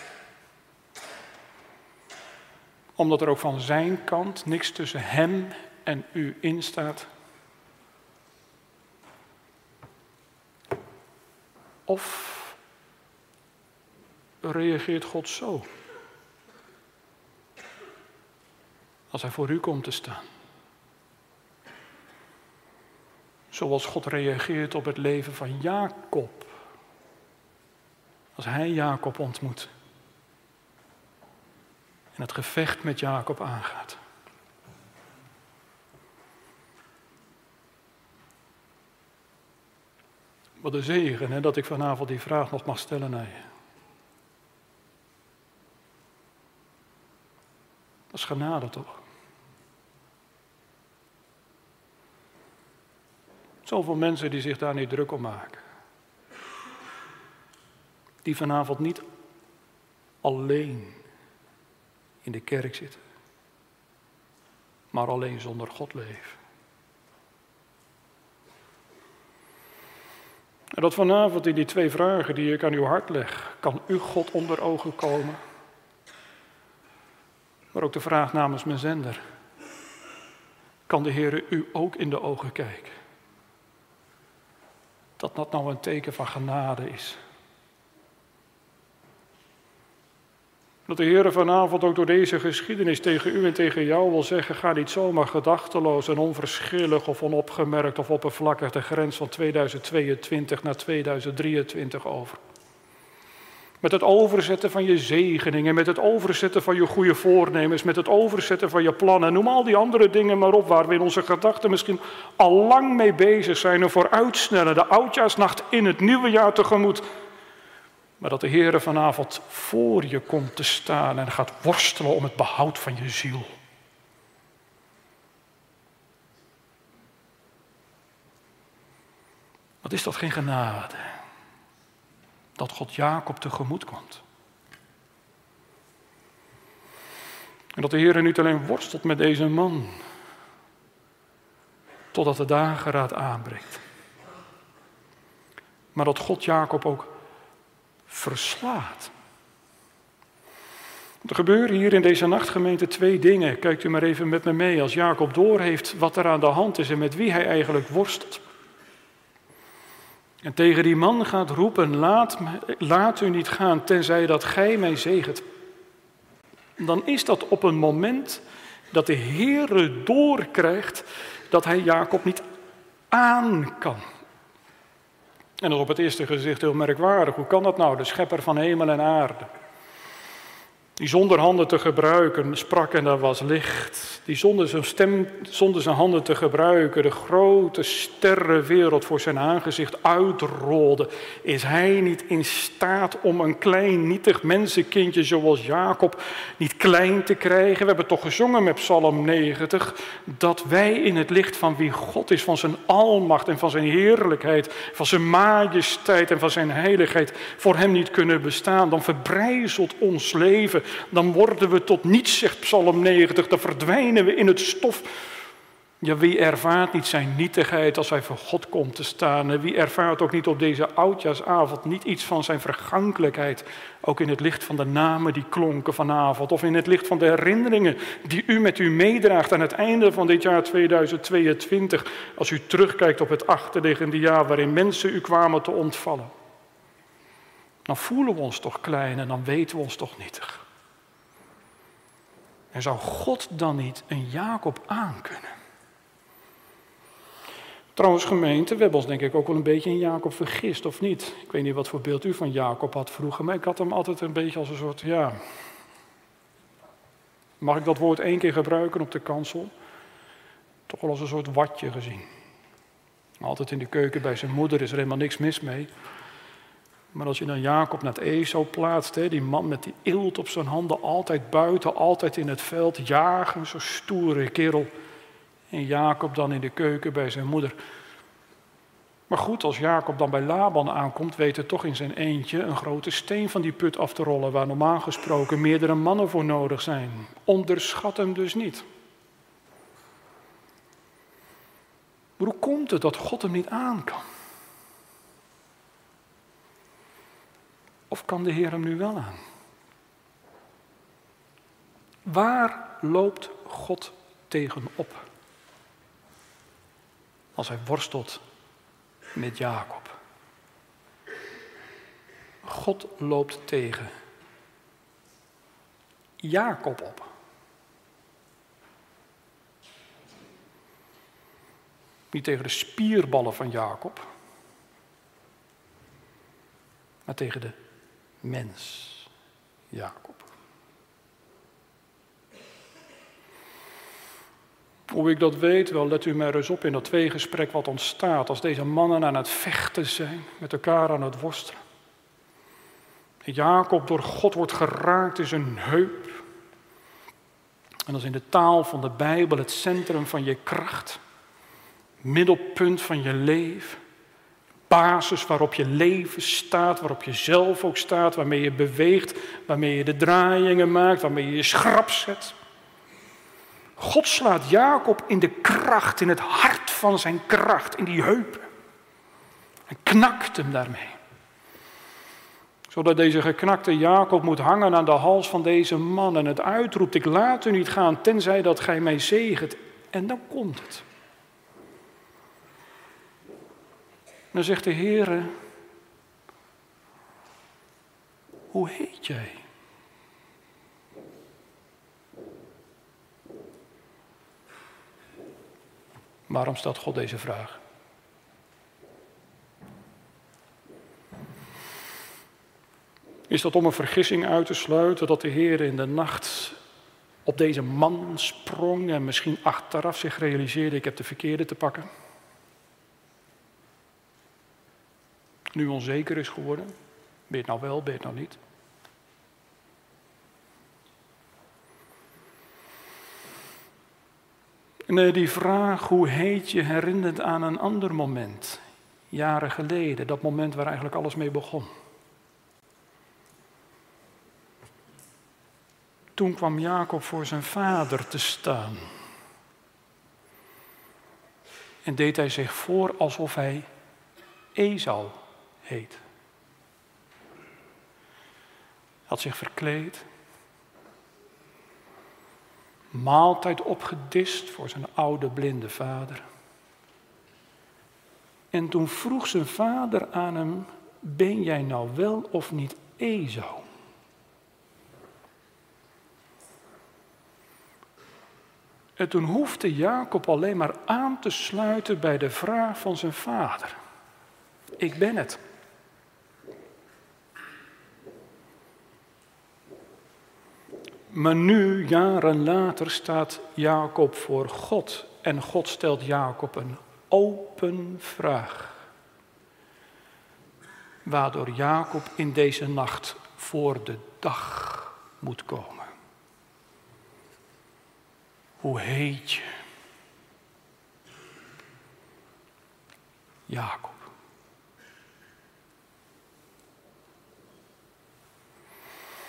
Omdat er ook van zijn kant niks tussen hem en u in staat. Of reageert God zo? Als hij voor u komt te staan. Zoals God reageert op het leven van Jacob. Als hij Jacob ontmoet. En het gevecht met Jacob aangaat. Wat een zegen, hè, dat ik vanavond die vraag nog mag stellen naar je. Dat is genade toch? Zoveel mensen die zich daar niet druk om maken. Die vanavond niet alleen in de kerk zitten. Maar alleen zonder God leven. En dat vanavond in die twee vragen die ik aan uw hart leg. Kan u God onder ogen komen? Maar ook de vraag namens mijn zender. Kan de Heer u ook in de ogen kijken? Dat dat nou een teken van genade is. Dat de Heer vanavond ook door deze geschiedenis tegen u en tegen jou wil zeggen, ga niet zomaar gedachteloos en onverschillig of onopgemerkt of oppervlakkig de grens van tweeduizend tweeëntwintig naar tweeduizend drieëntwintig over. Met het overzetten van je zegeningen, met het overzetten van je goede voornemens, met het overzetten van je plannen. Noem al die andere dingen maar op waar we in onze gedachten misschien al lang mee bezig zijn en vooruitsnellen. De oudjaarsnacht in het nieuwe jaar tegemoet. Maar dat de Heer vanavond voor je komt te staan en gaat worstelen om het behoud van je ziel. Wat is dat geen genade? Dat God Jacob tegemoet komt. En dat de Heer niet alleen worstelt met deze man, totdat de dageraad aanbreekt. Maar dat God Jacob ook verslaat. Er gebeuren hier in deze nachtgemeente twee dingen. Kijkt u maar even met me mee. Als Jacob doorheeft wat er aan de hand is en met wie hij eigenlijk worstelt. En tegen die man gaat roepen, laat, laat u niet gaan, tenzij dat gij mij zegent. Dan is dat op een moment dat de Heere doorkrijgt dat hij Jacob niet aan kan. En dat is op het eerste gezicht heel merkwaardig. Hoe kan dat nou? De schepper van hemel en aarde. Die zonder handen te gebruiken sprak en er was licht. Die zonder zijn stem, zonder zijn handen te gebruiken de grote sterrenwereld voor zijn aangezicht uitrolde. Is hij niet in staat om een klein nietig mensenkindje zoals Jacob niet klein te krijgen? We hebben toch gezongen met Psalm negentig dat wij in het licht van wie God is, van zijn almacht en van zijn heerlijkheid, van zijn majesteit en van zijn heiligheid voor hem niet kunnen bestaan. Dan verbrijzelt ons leven. Dan worden we tot niets, zegt Psalm negentig. Dan verdwijnen we in het stof Ja, wie ervaart niet zijn nietigheid als hij voor God komt te staan? En wie ervaart ook niet op deze oudjaarsavond niet iets van zijn vergankelijkheid? Ook in het licht van de namen die klonken vanavond. Of in het licht van de herinneringen die u met u meedraagt aan het einde van dit jaar tweeduizend tweeëntwintig. Als u terugkijkt op het achterliggende jaar waarin mensen u kwamen te ontvallen. Dan voelen we ons toch klein en dan weten we ons toch nietig. En zou God dan niet een Jacob aankunnen? Trouwens gemeente, we hebben ons denk ik ook wel een beetje in Jacob vergist, of niet? Ik weet niet wat voor beeld u van Jacob had vroeger, maar ik had hem altijd een beetje als een soort, ja... Mag ik dat woord één keer gebruiken op de kansel? Toch wel als een soort watje gezien. Altijd in de keuken bij zijn moeder is er helemaal niks mis mee. Maar als je dan Jacob naar het Esau plaatst, hè, die man met die eelt op zijn handen, altijd buiten, altijd in het veld, jagen, zo'n stoere kerel. En Jacob dan in de keuken bij zijn moeder. Maar goed, als Jacob dan bij Laban aankomt, weet hij toch in zijn eentje een grote steen van die put af te rollen, waar normaal gesproken meerdere mannen voor nodig zijn. Onderschat hem dus niet. Maar hoe komt het dat God hem niet aan kan? Of kan de Heer hem nu wel aan? Waar loopt God tegenop? Als hij worstelt met Jacob. God loopt tegen Jacob op. Niet tegen de spierballen van Jacob, maar tegen de mens Jacob. Hoe ik dat weet, wel, let u maar eens op in dat tweegesprek wat ontstaat als deze mannen aan het vechten zijn, met elkaar aan het worstelen. Jacob door God wordt geraakt in zijn heup. En dat is in de taal van de Bijbel het centrum van je kracht, middelpunt van je leven, basis waarop je leven staat, waarop je zelf ook staat, waarmee je beweegt, waarmee je de draaiingen maakt, waarmee je je schrap zet. God slaat Jacob in de kracht, in het hart van zijn kracht, in die heupen. En knakt hem daarmee. Zodat deze geknakte Jacob moet hangen aan de hals van deze man en het uitroept, ik laat u niet gaan, tenzij dat gij mij zegent. En dan komt het. En dan zegt de Heere, hoe heet jij? Waarom stelt God deze vraag? Is dat om een vergissing uit te sluiten dat de Heer in de nacht op deze man sprong en misschien achteraf zich realiseerde, ik heb de verkeerde te pakken? Nu onzeker is geworden, ben je het nou wel, ben je het nou niet? Nee, die vraag, hoe heet je, herinnert aan een ander moment, jaren geleden, dat moment waar eigenlijk alles mee begon. Toen kwam Jacob voor zijn vader te staan. En deed hij zich voor alsof hij Esau heet. Hij had zich verkleed. Maaltijd opgedist voor zijn oude blinde vader. En toen vroeg zijn vader aan hem, ben jij nou wel of niet Esau? En toen hoefde Jacob alleen maar aan te sluiten bij de vraag van zijn vader. Ik ben het. Maar nu, jaren later, staat Jacob voor God. En God stelt Jacob een open vraag. Waardoor Jacob in deze nacht voor de dag moet komen. Hoe heet je? Jacob.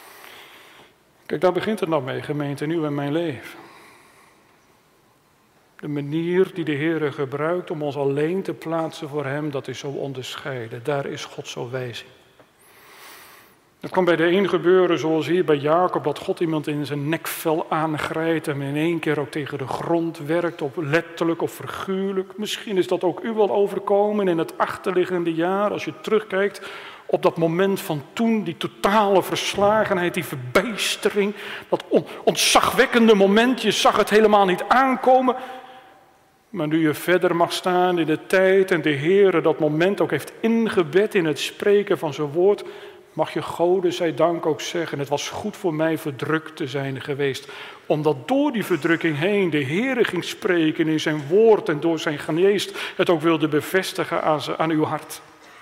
Kijk, daar begint het nou mee, gemeente, nu in mijn leven. De manier die de Heer gebruikt om ons alleen te plaatsen voor hem, dat is zo onderscheiden. Daar is God zo wijs in. Het kan bij de een gebeuren zoals hier bij Jacob, dat God iemand in zijn nekvel aangrijpt en in één keer ook tegen de grond werkt, op letterlijk of figuurlijk. Misschien is dat ook u wel overkomen in het achterliggende jaar, als je terugkijkt op dat moment van toen, die totale verslagenheid, die verbijstering, dat on- ontzagwekkende moment, je zag het helemaal niet aankomen. Maar nu je verder mag staan in de tijd en de Heer dat moment ook heeft ingebed in het spreken van zijn woord, mag je Gode zij dank ook zeggen, het was goed voor mij verdrukt te zijn geweest. Omdat door die verdrukking heen de Heere ging spreken in zijn woord en door zijn geest het ook wilde bevestigen aan, ze, aan uw hart.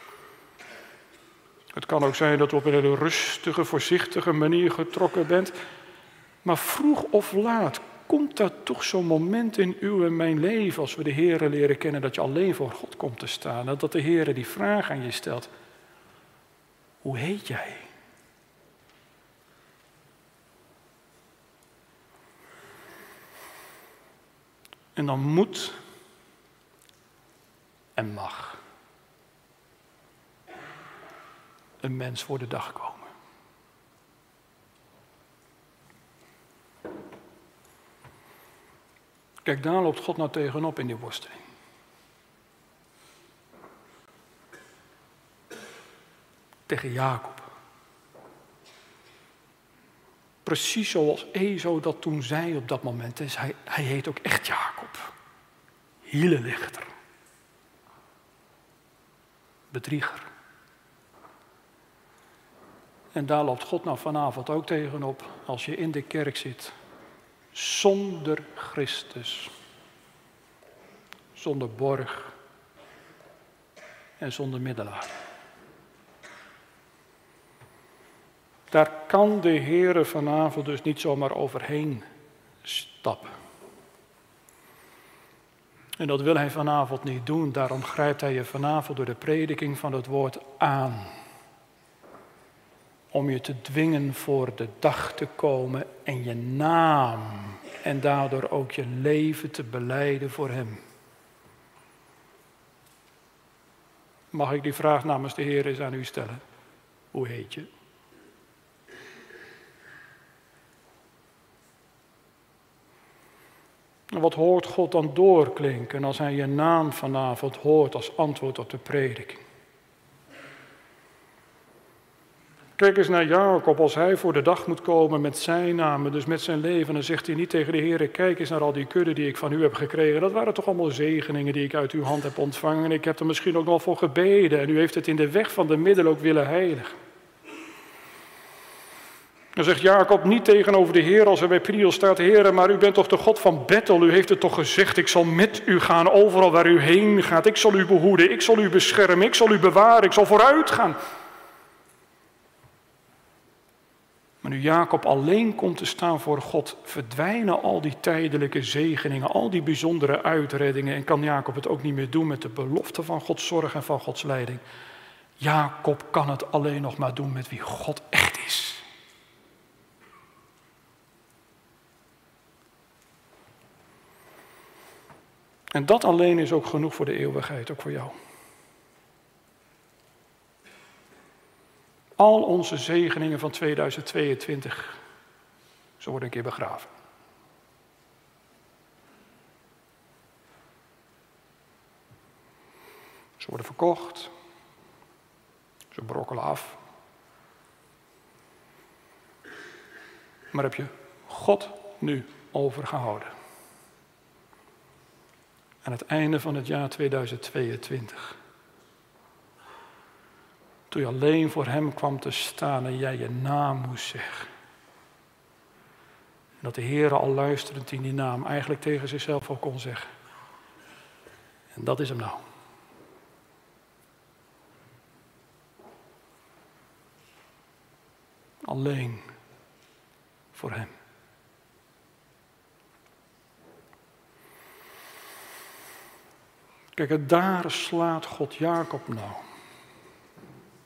Het kan ook zijn dat u op een hele rustige, voorzichtige manier getrokken bent. Maar vroeg of laat komt daar toch zo'n moment in uw en mijn leven, als we de Heere leren kennen, dat je alleen voor God komt te staan. En dat de Heere die vraag aan je stelt. Hoe heet jij? En dan moet en mag een mens voor de dag komen. Kijk, daar loopt God nou tegenop in die worsteling. Tegen Jacob. Precies zoals Ezo dat toen zei op dat moment. Dus hij, hij heet ook echt Jacob. Hielenlichter. Bedrieger. En daar loopt God nou vanavond ook tegenop als je in de kerk zit. Zonder Christus. Zonder borg. En zonder middelaar. Daar kan de Heere vanavond dus niet zomaar overheen stappen. En dat wil hij vanavond niet doen. Daarom grijpt hij je vanavond door de prediking van het woord aan. Om je te dwingen voor de dag te komen en je naam en daardoor ook je leven te belijden voor hem. Mag ik die vraag namens de Heer eens aan u stellen? Hoe heet je? En wat hoort God dan doorklinken als hij je naam vanavond hoort als antwoord op de prediking? Kijk eens naar Jacob, als hij voor de dag moet komen met zijn naam, dus met zijn leven, dan zegt hij niet tegen de Heer, kijk eens naar al die kudden die ik van u heb gekregen. Dat waren toch allemaal zegeningen die ik uit uw hand heb ontvangen. En ik heb er misschien ook nog voor gebeden en u heeft het in de weg van de middel ook willen heiligen. Dan zegt Jacob niet tegenover de Heer als er bij Priel staat, Heer, maar u bent toch de God van Bethel, u heeft het toch gezegd, ik zal met u gaan overal waar u heen gaat, ik zal u behoeden, ik zal u beschermen, ik zal u bewaren, ik zal vooruit gaan. Maar nu Jacob alleen komt te staan voor God, verdwijnen al die tijdelijke zegeningen, al die bijzondere uitreddingen en kan Jacob het ook niet meer doen met de belofte van Gods zorg en van Gods leiding. Jacob kan het alleen nog maar doen met wie God echt is. En dat alleen is ook genoeg voor de eeuwigheid, ook voor jou. Al onze zegeningen van tweeduizend tweeëntwintig, ze worden een keer begraven. Ze worden verkocht. Ze brokkelen af. Maar heb je God nu overgehouden? Aan het einde van het jaar tweeduizend tweeëntwintig. Toen je alleen voor hem kwam te staan en jij je naam moest zeggen. En dat de Heer al luisterend in die naam eigenlijk tegen zichzelf ook kon zeggen. En dat is hem nou. Alleen voor hem. Kijk, en daar slaat God Jacob nou.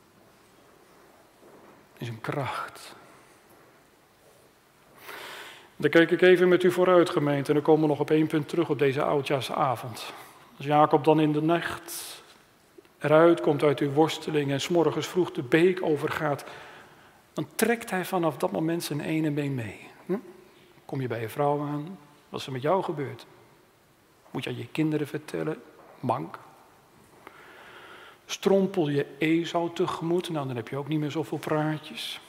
Is een kracht. Dan kijk ik even met u vooruit, gemeente, en dan komen we nog op één punt terug op deze oudjaarsavond. Als Jacob dan in de nacht eruit komt uit uw worsteling en 's morgens vroeg de beek overgaat, dan trekt hij vanaf dat moment zijn ene been mee. Hm? Kom je bij je vrouw aan, wat is er met jou gebeurd? Moet je aan je kinderen vertellen, mank. Strompel je Esau tegemoet, nou dan heb je ook niet meer zoveel praatjes.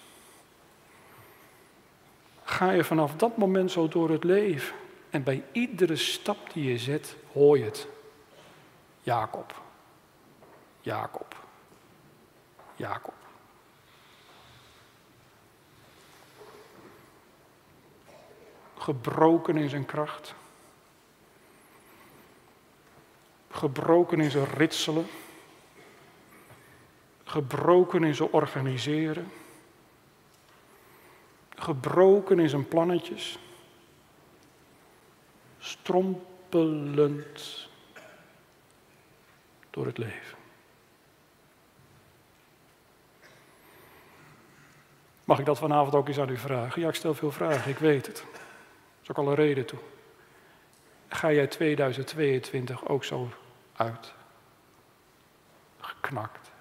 Ga je vanaf dat moment zo door het leven en bij iedere stap die je zet, hoor je het. Jacob, Jacob, Jacob. Gebroken in zijn kracht. Gebroken in zijn ritselen. Gebroken in zijn organiseren. Gebroken in zijn plannetjes. Strompelend door het leven. Mag ik dat vanavond ook eens aan u vragen? Ja, ik stel veel vragen, ik weet het. Dat is ook al een reden toe. Ga jij tweeduizend tweeëntwintig ook zo uit? Geknakt.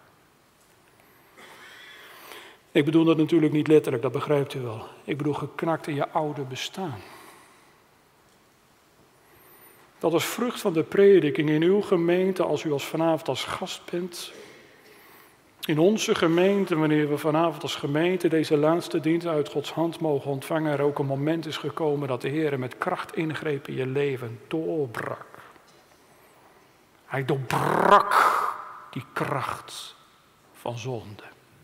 Ik bedoel dat natuurlijk niet letterlijk, dat begrijpt u wel. Ik bedoel geknakt in je oude bestaan. Dat is vrucht van de prediking in uw gemeente, als u als vanavond als gast bent. In onze gemeente, wanneer we vanavond als gemeente deze laatste dienst uit Gods hand mogen ontvangen, er ook een moment is gekomen dat de Heer met kracht ingreep in je leven, doorbrak. Hij doorbrak die kracht van zonde.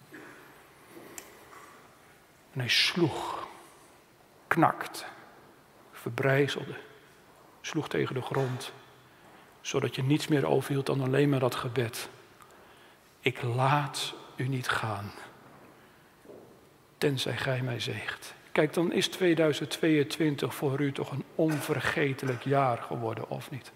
En hij sloeg, knakte, verbrijzelde, sloeg tegen de grond, zodat je niets meer overhield dan alleen maar dat gebed. Ik laat u niet gaan, tenzij gij mij zegt. Kijk, dan is tweeduizend tweeëntwintig voor u toch een onvergetelijk jaar geworden, of niet?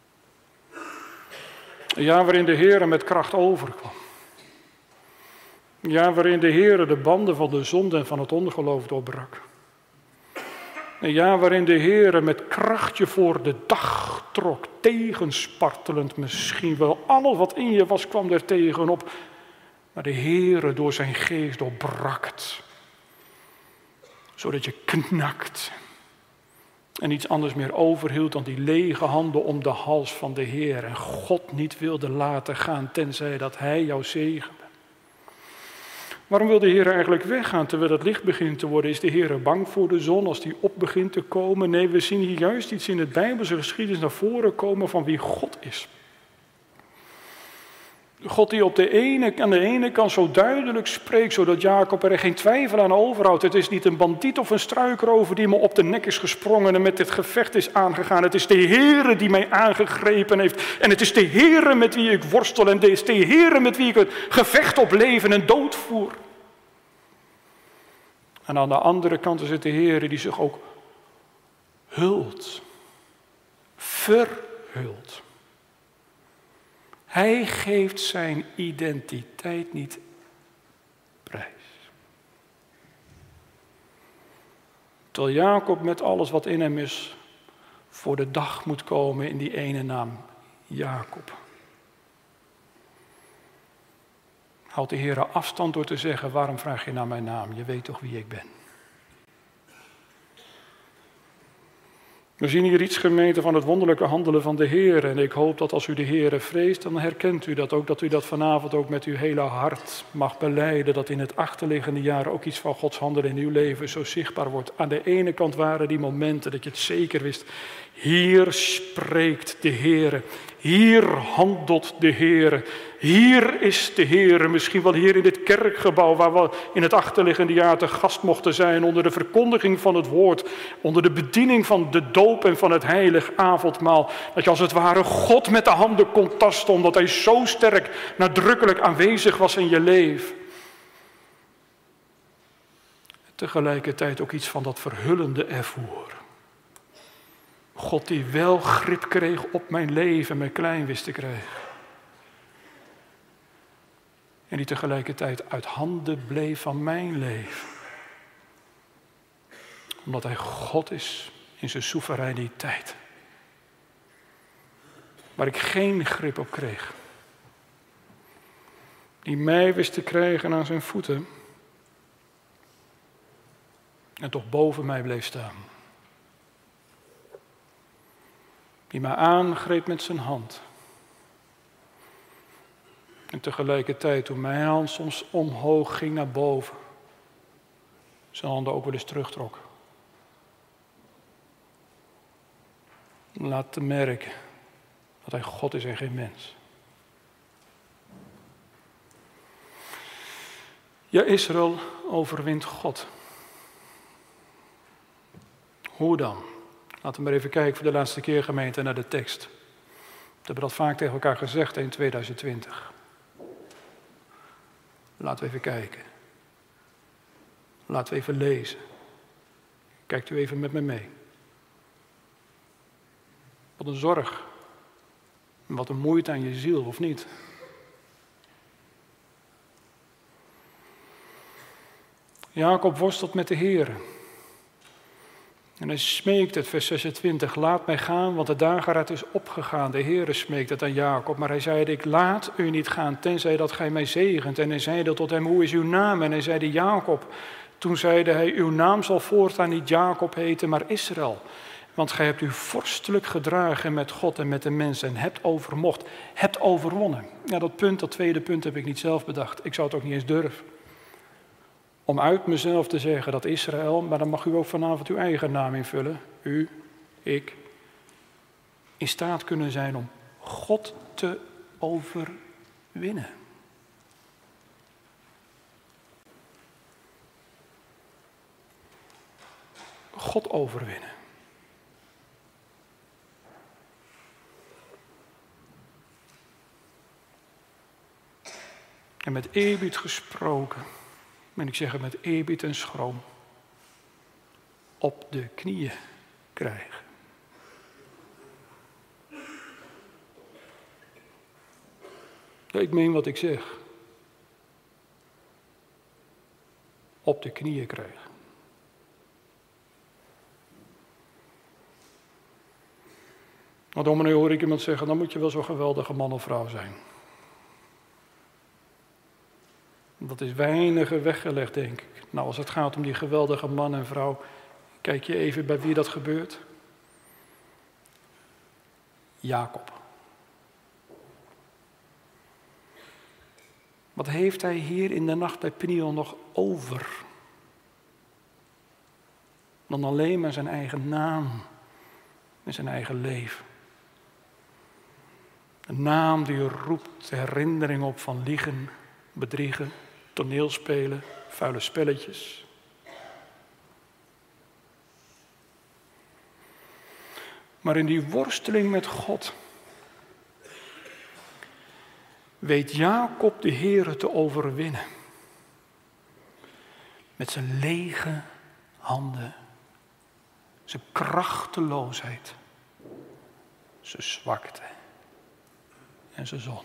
Een jaar waarin de Heer met kracht overkwam. Een jaar waarin de Heer de banden van de zonde en van het ongeloof doorbrak. Een jaar waarin de Heer met kracht je voor de dag trok, tegenspartelend misschien wel. Alles wat in je was kwam er tegenop. Maar de Heer door zijn geest doorbrak het. Zodat je knakt. En niets anders meer overhield dan die lege handen om de hals van de Heer. En God niet wilde laten gaan, tenzij dat Hij jou zegende. Waarom wil de Heer eigenlijk weggaan terwijl het licht begint te worden? Is de Heer bang voor de zon als die op begint te komen? Nee, we zien hier juist iets in het Bijbelse geschiedenis naar voren komen van wie God is. God die op de ene, aan de ene kant zo duidelijk spreekt, zodat Jacob er geen twijfel aan overhoudt. Het is niet een bandiet of een struikrover die me op de nek is gesprongen en met dit gevecht is aangegaan. Het is de Heere die mij aangegrepen heeft. En het is de Heere met wie ik worstel. En het is de Heere met wie ik het gevecht op leven en dood voer. En aan de andere kant is het de Heere die zich ook hult. Verhult. Hij geeft zijn identiteit niet prijs. Terwijl Jacob met alles wat in hem is voor de dag moet komen in die ene naam, Jacob. Houdt de Heer afstand door te zeggen, waarom vraag je naar mijn naam? Je weet toch wie ik ben. We zien hier iets, gemeente, van het wonderlijke handelen van de Heer. En ik hoop dat als u de Heer vreest, dan herkent u dat ook. Dat u dat vanavond ook met uw hele hart mag belijden. Dat in het achterliggende jaar ook iets van Gods handelen in uw leven zo zichtbaar wordt. Aan de ene kant waren die momenten dat je het zeker wist. Hier spreekt de Heer. Hier handelt de Heer. Hier is de Heer. Misschien wel hier in dit kerkgebouw waar we in het achterliggende jaar te gast mochten zijn. Onder de verkondiging van het woord. Onder de bediening van de doop en van het heilig avondmaal. Dat je als het ware God met de handen kon tasten. Omdat hij zo sterk nadrukkelijk aanwezig was in je leven. Tegelijkertijd ook iets van dat verhullende ervoer. God die wel grip kreeg op mijn leven, mij klein wist te krijgen. En die tegelijkertijd uit handen bleef van mijn leven. Omdat hij God is in zijn soevereiniteit. Waar ik geen grip op kreeg. Die mij wist te krijgen aan zijn voeten. En toch boven mij bleef staan. Die mij aangreep met zijn hand. En tegelijkertijd, toen mijn hand soms omhoog ging naar boven, zijn handen ook wel eens terugtrok. Laat te merken dat hij God is en geen mens. Ja, Israël overwint God. Hoe dan? Laten we maar even kijken voor de laatste keer, gemeente, naar de tekst. We hebben dat vaak tegen elkaar gezegd in tweeduizend twintig. Laten we even kijken. Laten we even lezen. Kijkt u even met me mee. Wat een zorg. Wat een moeite aan je ziel, of niet? Jacob worstelt met de Heere. En hij smeekt het, vers zesentwintig, laat mij gaan, want de dageraad is opgegaan. De Heere smeekt het aan Jacob, maar hij zei, ik laat u niet gaan, tenzij dat gij mij zegent. En hij zeide tot hem, hoe is uw naam? En hij zeide, Jacob. Toen zeide hij, uw naam zal voortaan niet Jacob heten, maar Israël. Want gij hebt u vorstelijk gedragen met God en met de mensen en hebt overmocht, hebt overwonnen. Ja, dat punt, dat tweede punt heb ik niet zelf bedacht. Ik zou het ook niet eens durven. Om uit mezelf te zeggen dat Israël, maar dan mag u ook vanavond uw eigen naam invullen. U, ik, in staat kunnen zijn om God te overwinnen. God overwinnen. En met eerbied gesproken, en ik zeg het met eerbied en schroom, op de knieën krijgen. Ja, ik meen wat ik zeg. Op de knieën krijgen. Nou, dominee, hoor ik iemand zeggen, dan moet je wel zo'n geweldige man of vrouw zijn. Dat is weinigen weggelegd, denk ik. Nou, als het gaat om die geweldige man en vrouw, kijk je even bij wie dat gebeurt. Jacob. Wat heeft hij hier in de nacht bij Peniel nog over? Dan alleen maar zijn eigen naam en zijn eigen leven. Een naam die roept herinnering op van liegen, bedriegen, toneelspelen, vuile spelletjes. Maar in die worsteling met God weet Jacob de Heere te overwinnen. Met zijn lege handen, zijn krachteloosheid, zijn zwakte en zijn zonde.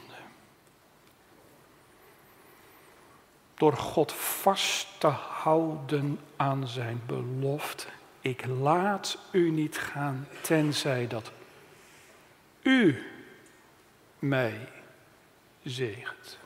Door God vast te houden aan zijn belofte. Ik laat u niet gaan, tenzij dat u mij zegent.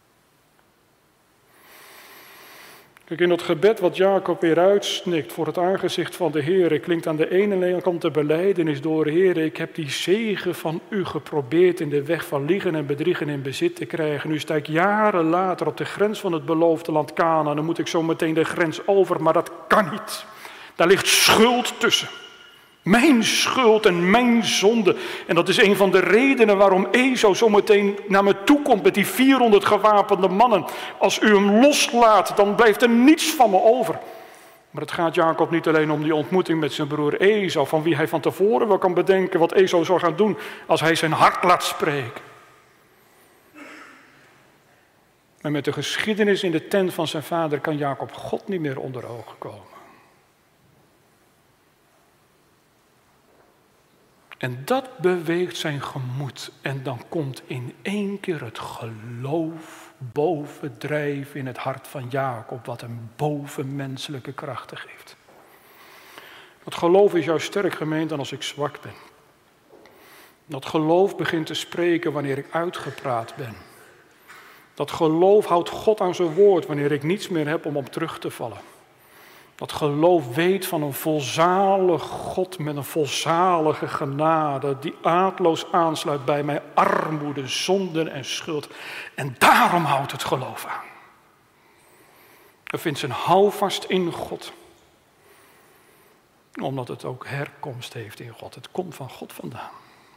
Kijk, in dat gebed wat Jacob weer uitsnikt voor het aangezicht van de Heer, klinkt aan de ene kant de belijdenis door, Heer, ik heb die zegen van u geprobeerd in de weg van liegen en bedriegen in bezit te krijgen. Nu sta ik jaren later op de grens van het beloofde land Kanaan, dan moet ik zo meteen de grens over, maar dat kan niet. Daar ligt schuld tussen. Mijn schuld en mijn zonde. En dat is een van de redenen waarom Esau zo meteen naar me toe komt met die vierhonderd gewapende mannen. Als u hem loslaat, dan blijft er niets van me over. Maar het gaat Jacob niet alleen om die ontmoeting met zijn broer Esau, van wie hij van tevoren wel kan bedenken wat Esau zou gaan doen als hij zijn hart laat spreken. Maar met de geschiedenis in de tent van zijn vader kan Jacob God niet meer onder ogen komen. En dat beweegt zijn gemoed. En dan komt in één keer het geloof bovendrijven in het hart van Jacob, wat hem bovenmenselijke krachten geeft. Dat geloof is juist sterk, gemeente, als ik zwak ben. Dat geloof begint te spreken wanneer ik uitgepraat ben. Dat geloof houdt God aan zijn woord wanneer ik niets meer heb om op terug te vallen. Dat geloof weet van een volzalig God met een volzalige genade die aardloos aansluit bij mijn armoede, zonden en schuld. En daarom houdt het geloof aan. Het vindt zijn houvast in God. Omdat het ook herkomst heeft in God. Het komt van God vandaan.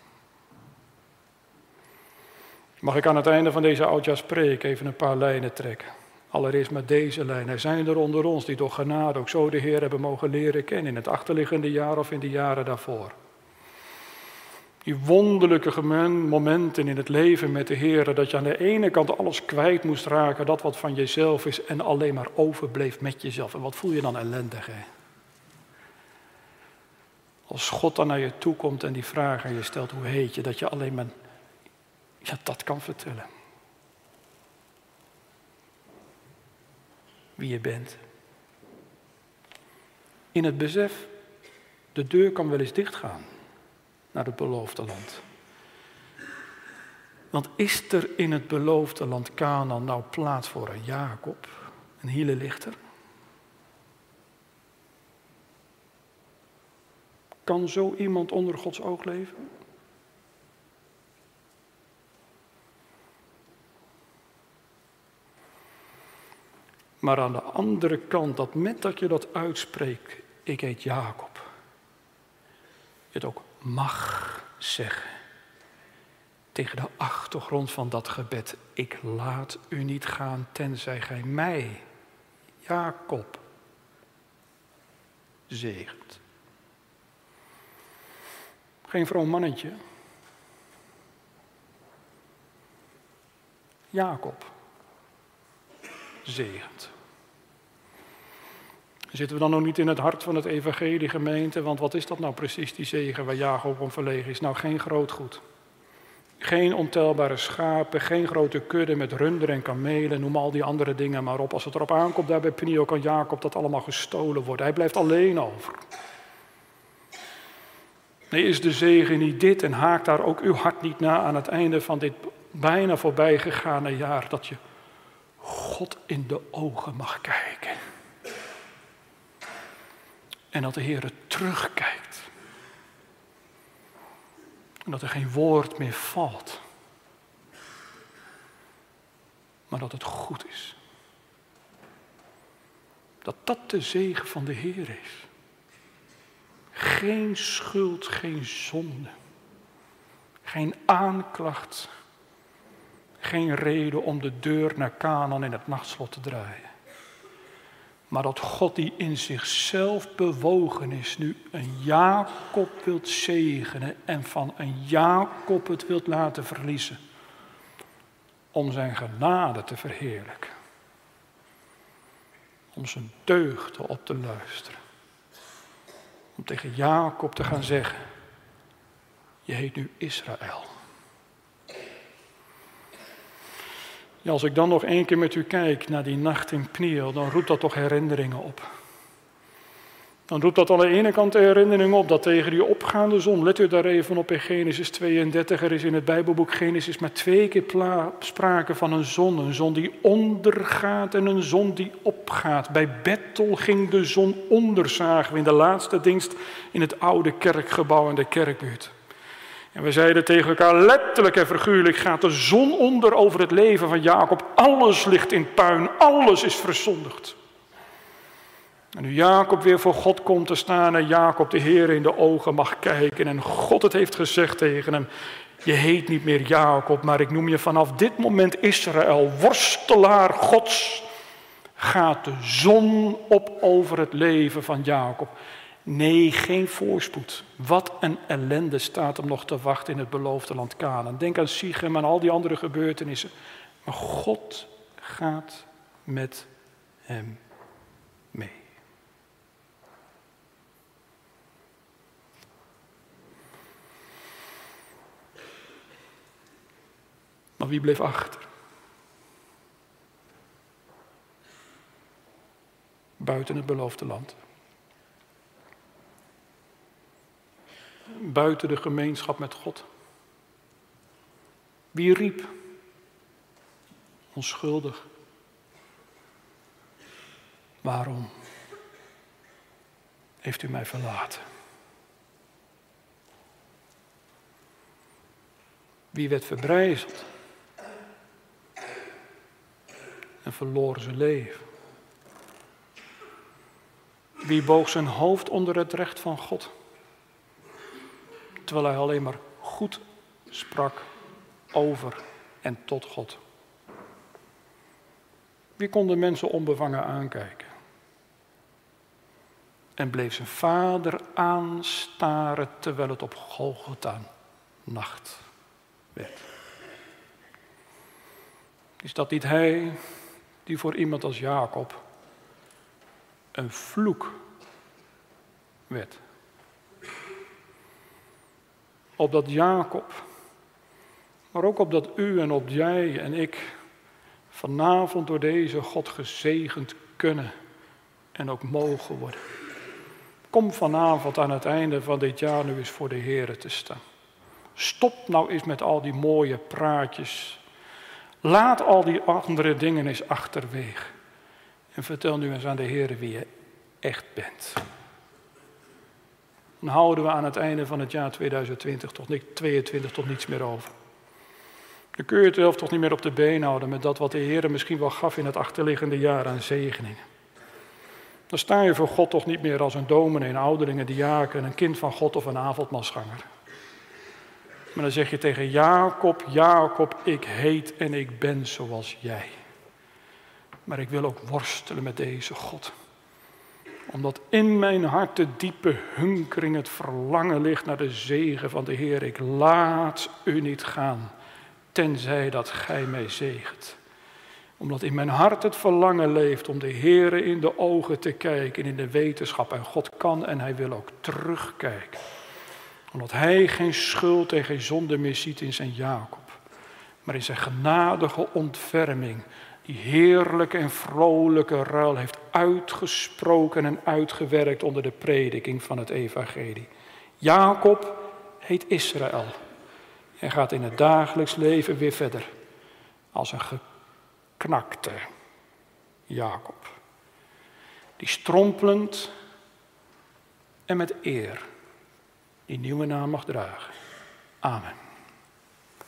Mag ik aan het einde van deze oudjaarspreek even een paar lijnen trekken. Allereerst met deze lijn. Er zijn er onder ons die door genade ook zo de Heer hebben mogen leren kennen in het achterliggende jaar of in de jaren daarvoor. Die wonderlijke momenten in het leven met de Heer, dat je aan de ene kant alles kwijt moest raken, dat wat van jezelf is, en alleen maar overbleef met jezelf. En wat voel je dan ellendig, hè? Als God dan naar je toe komt en die vraag aan je stelt, hoe heet je, dat je alleen maar, ja, dat kan vertellen. Wie je bent. In het besef, de deur kan wel eens dichtgaan naar het beloofde land. Want is er in het beloofde land Kanaan nou plaats voor een Jacob, een hielelichter? Kan zo iemand onder Gods oog leven? Maar aan de andere kant, dat met dat je dat uitspreekt, ik heet Jacob, je het ook mag zeggen. Tegen de achtergrond van dat gebed, ik laat u niet gaan tenzij gij mij, Jacob, zegent. Geen vroom mannetje. Jacob zegent. Zitten we dan nog niet in het hart van het evangelie, gemeente? Want wat is dat nou precies, die zegen waar Jacob om verlegen is? Nou, geen groot goed. Geen ontelbare schapen, geen grote kudde met runderen en kamelen, noem al die andere dingen maar op. Als het erop aankomt, daar bij Peniel kan Jacob dat allemaal gestolen worden. Hij blijft alleen over. Nee, is de zegen niet dit en haakt daar ook uw hart niet na aan het einde van dit bijna voorbijgegane jaar, dat je God in de ogen mag kijken. En dat de Heer terugkijkt. En dat er geen woord meer valt. Maar dat het goed is. Dat dat de zegen van de Heer is. Geen schuld, geen zonde. Geen aanklacht. Geen reden om de deur naar Kanaan in het nachtslot te draaien. Maar dat God die in zichzelf bewogen is, nu een Jacob wilt zegenen en van een Jacob het wilt laten verliezen. Om zijn genade te verheerlijken. Om zijn deugden op te luisteren. Om tegen Jacob te gaan zeggen, je heet nu Israël. Ja, als ik dan nog één keer met u kijk naar die nacht in Pniel, dan roept dat toch herinneringen op. Dan roept dat aan de ene kant de herinnering op dat tegen die opgaande zon, let u daar even op in Genesis tweeëndertig, er is in het Bijbelboek Genesis maar twee keer pla- sprake van een zon. Een zon die ondergaat en een zon die opgaat. Bij Bethel ging de zon onder, zagen we in de laatste dienst in het oude kerkgebouw in de kerkbuurt. En we zeiden tegen elkaar, letterlijk en figuurlijk gaat de zon onder over het leven van Jacob. Alles ligt in puin, alles is verzondigd. En nu Jacob weer voor God komt te staan en Jacob de Heer in de ogen mag kijken. En God het heeft gezegd tegen hem, je heet niet meer Jacob, maar ik noem je vanaf dit moment Israël, worstelaar Gods. Gaat de zon op over het leven van Jacob. Nee, geen voorspoed. Wat een ellende staat hem nog te wachten in het beloofde land Kanaan. Denk aan Sichem en al die andere gebeurtenissen. Maar God gaat met hem mee. Maar wie bleef achter? Buiten het beloofde land. buiten de gemeenschap met God? Wie riep? Onschuldig. Waarom heeft u mij verlaten? Wie werd verbrijzeld en verloor zijn leven? Wie boog zijn hoofd onder het recht van God, terwijl hij alleen maar goed sprak over en tot God? Wie kon de mensen onbevangen aankijken en bleef zijn vader aanstaren terwijl het op Golgotha nacht werd? Is dat niet hij die voor iemand als Jacob een vloek werd? Opdat Jacob, maar ook opdat u en op jij en ik vanavond door deze God gezegend kunnen en ook mogen worden. Kom vanavond aan het einde van dit jaar nu eens voor de Heere te staan. Stop nou eens met al die mooie praatjes. Laat al die andere dingen eens achterwege. En vertel nu eens aan de Heere wie je echt bent. Dan houden we aan het einde van het jaar tweeduizend twintig tot tweeëntwintig tot niets meer over. Dan kun je het zelf toch niet meer op de been houden met dat wat de Heere misschien wel gaf in het achterliggende jaar aan zegeningen. Dan sta je voor God toch niet meer als een dominee, een ouderling, een diaken, een kind van God of een avondmaalsganger. Maar dan zeg je tegen Jacob, Jacob, ik heet en ik ben zoals jij. Maar ik wil ook worstelen met deze God. Omdat in mijn hart de diepe hunkering, het verlangen ligt naar de zegen van de Heer. Ik laat u niet gaan, tenzij dat gij mij zegent. Omdat in mijn hart het verlangen leeft om de Heere in de ogen te kijken, in de wetenschap. En God kan en hij wil ook terugkijken. Omdat hij geen schuld en geen zonde meer ziet in zijn Jacob. Maar in zijn genadige ontferming, die heerlijke en vrolijke ruil heeft uitgesproken en uitgewerkt onder de prediking van het evangelie. Jacob heet Israël en gaat in het dagelijks leven weer verder als een geknakte Jacob. Die strompelend en met eer die nieuwe naam mag dragen. Amen.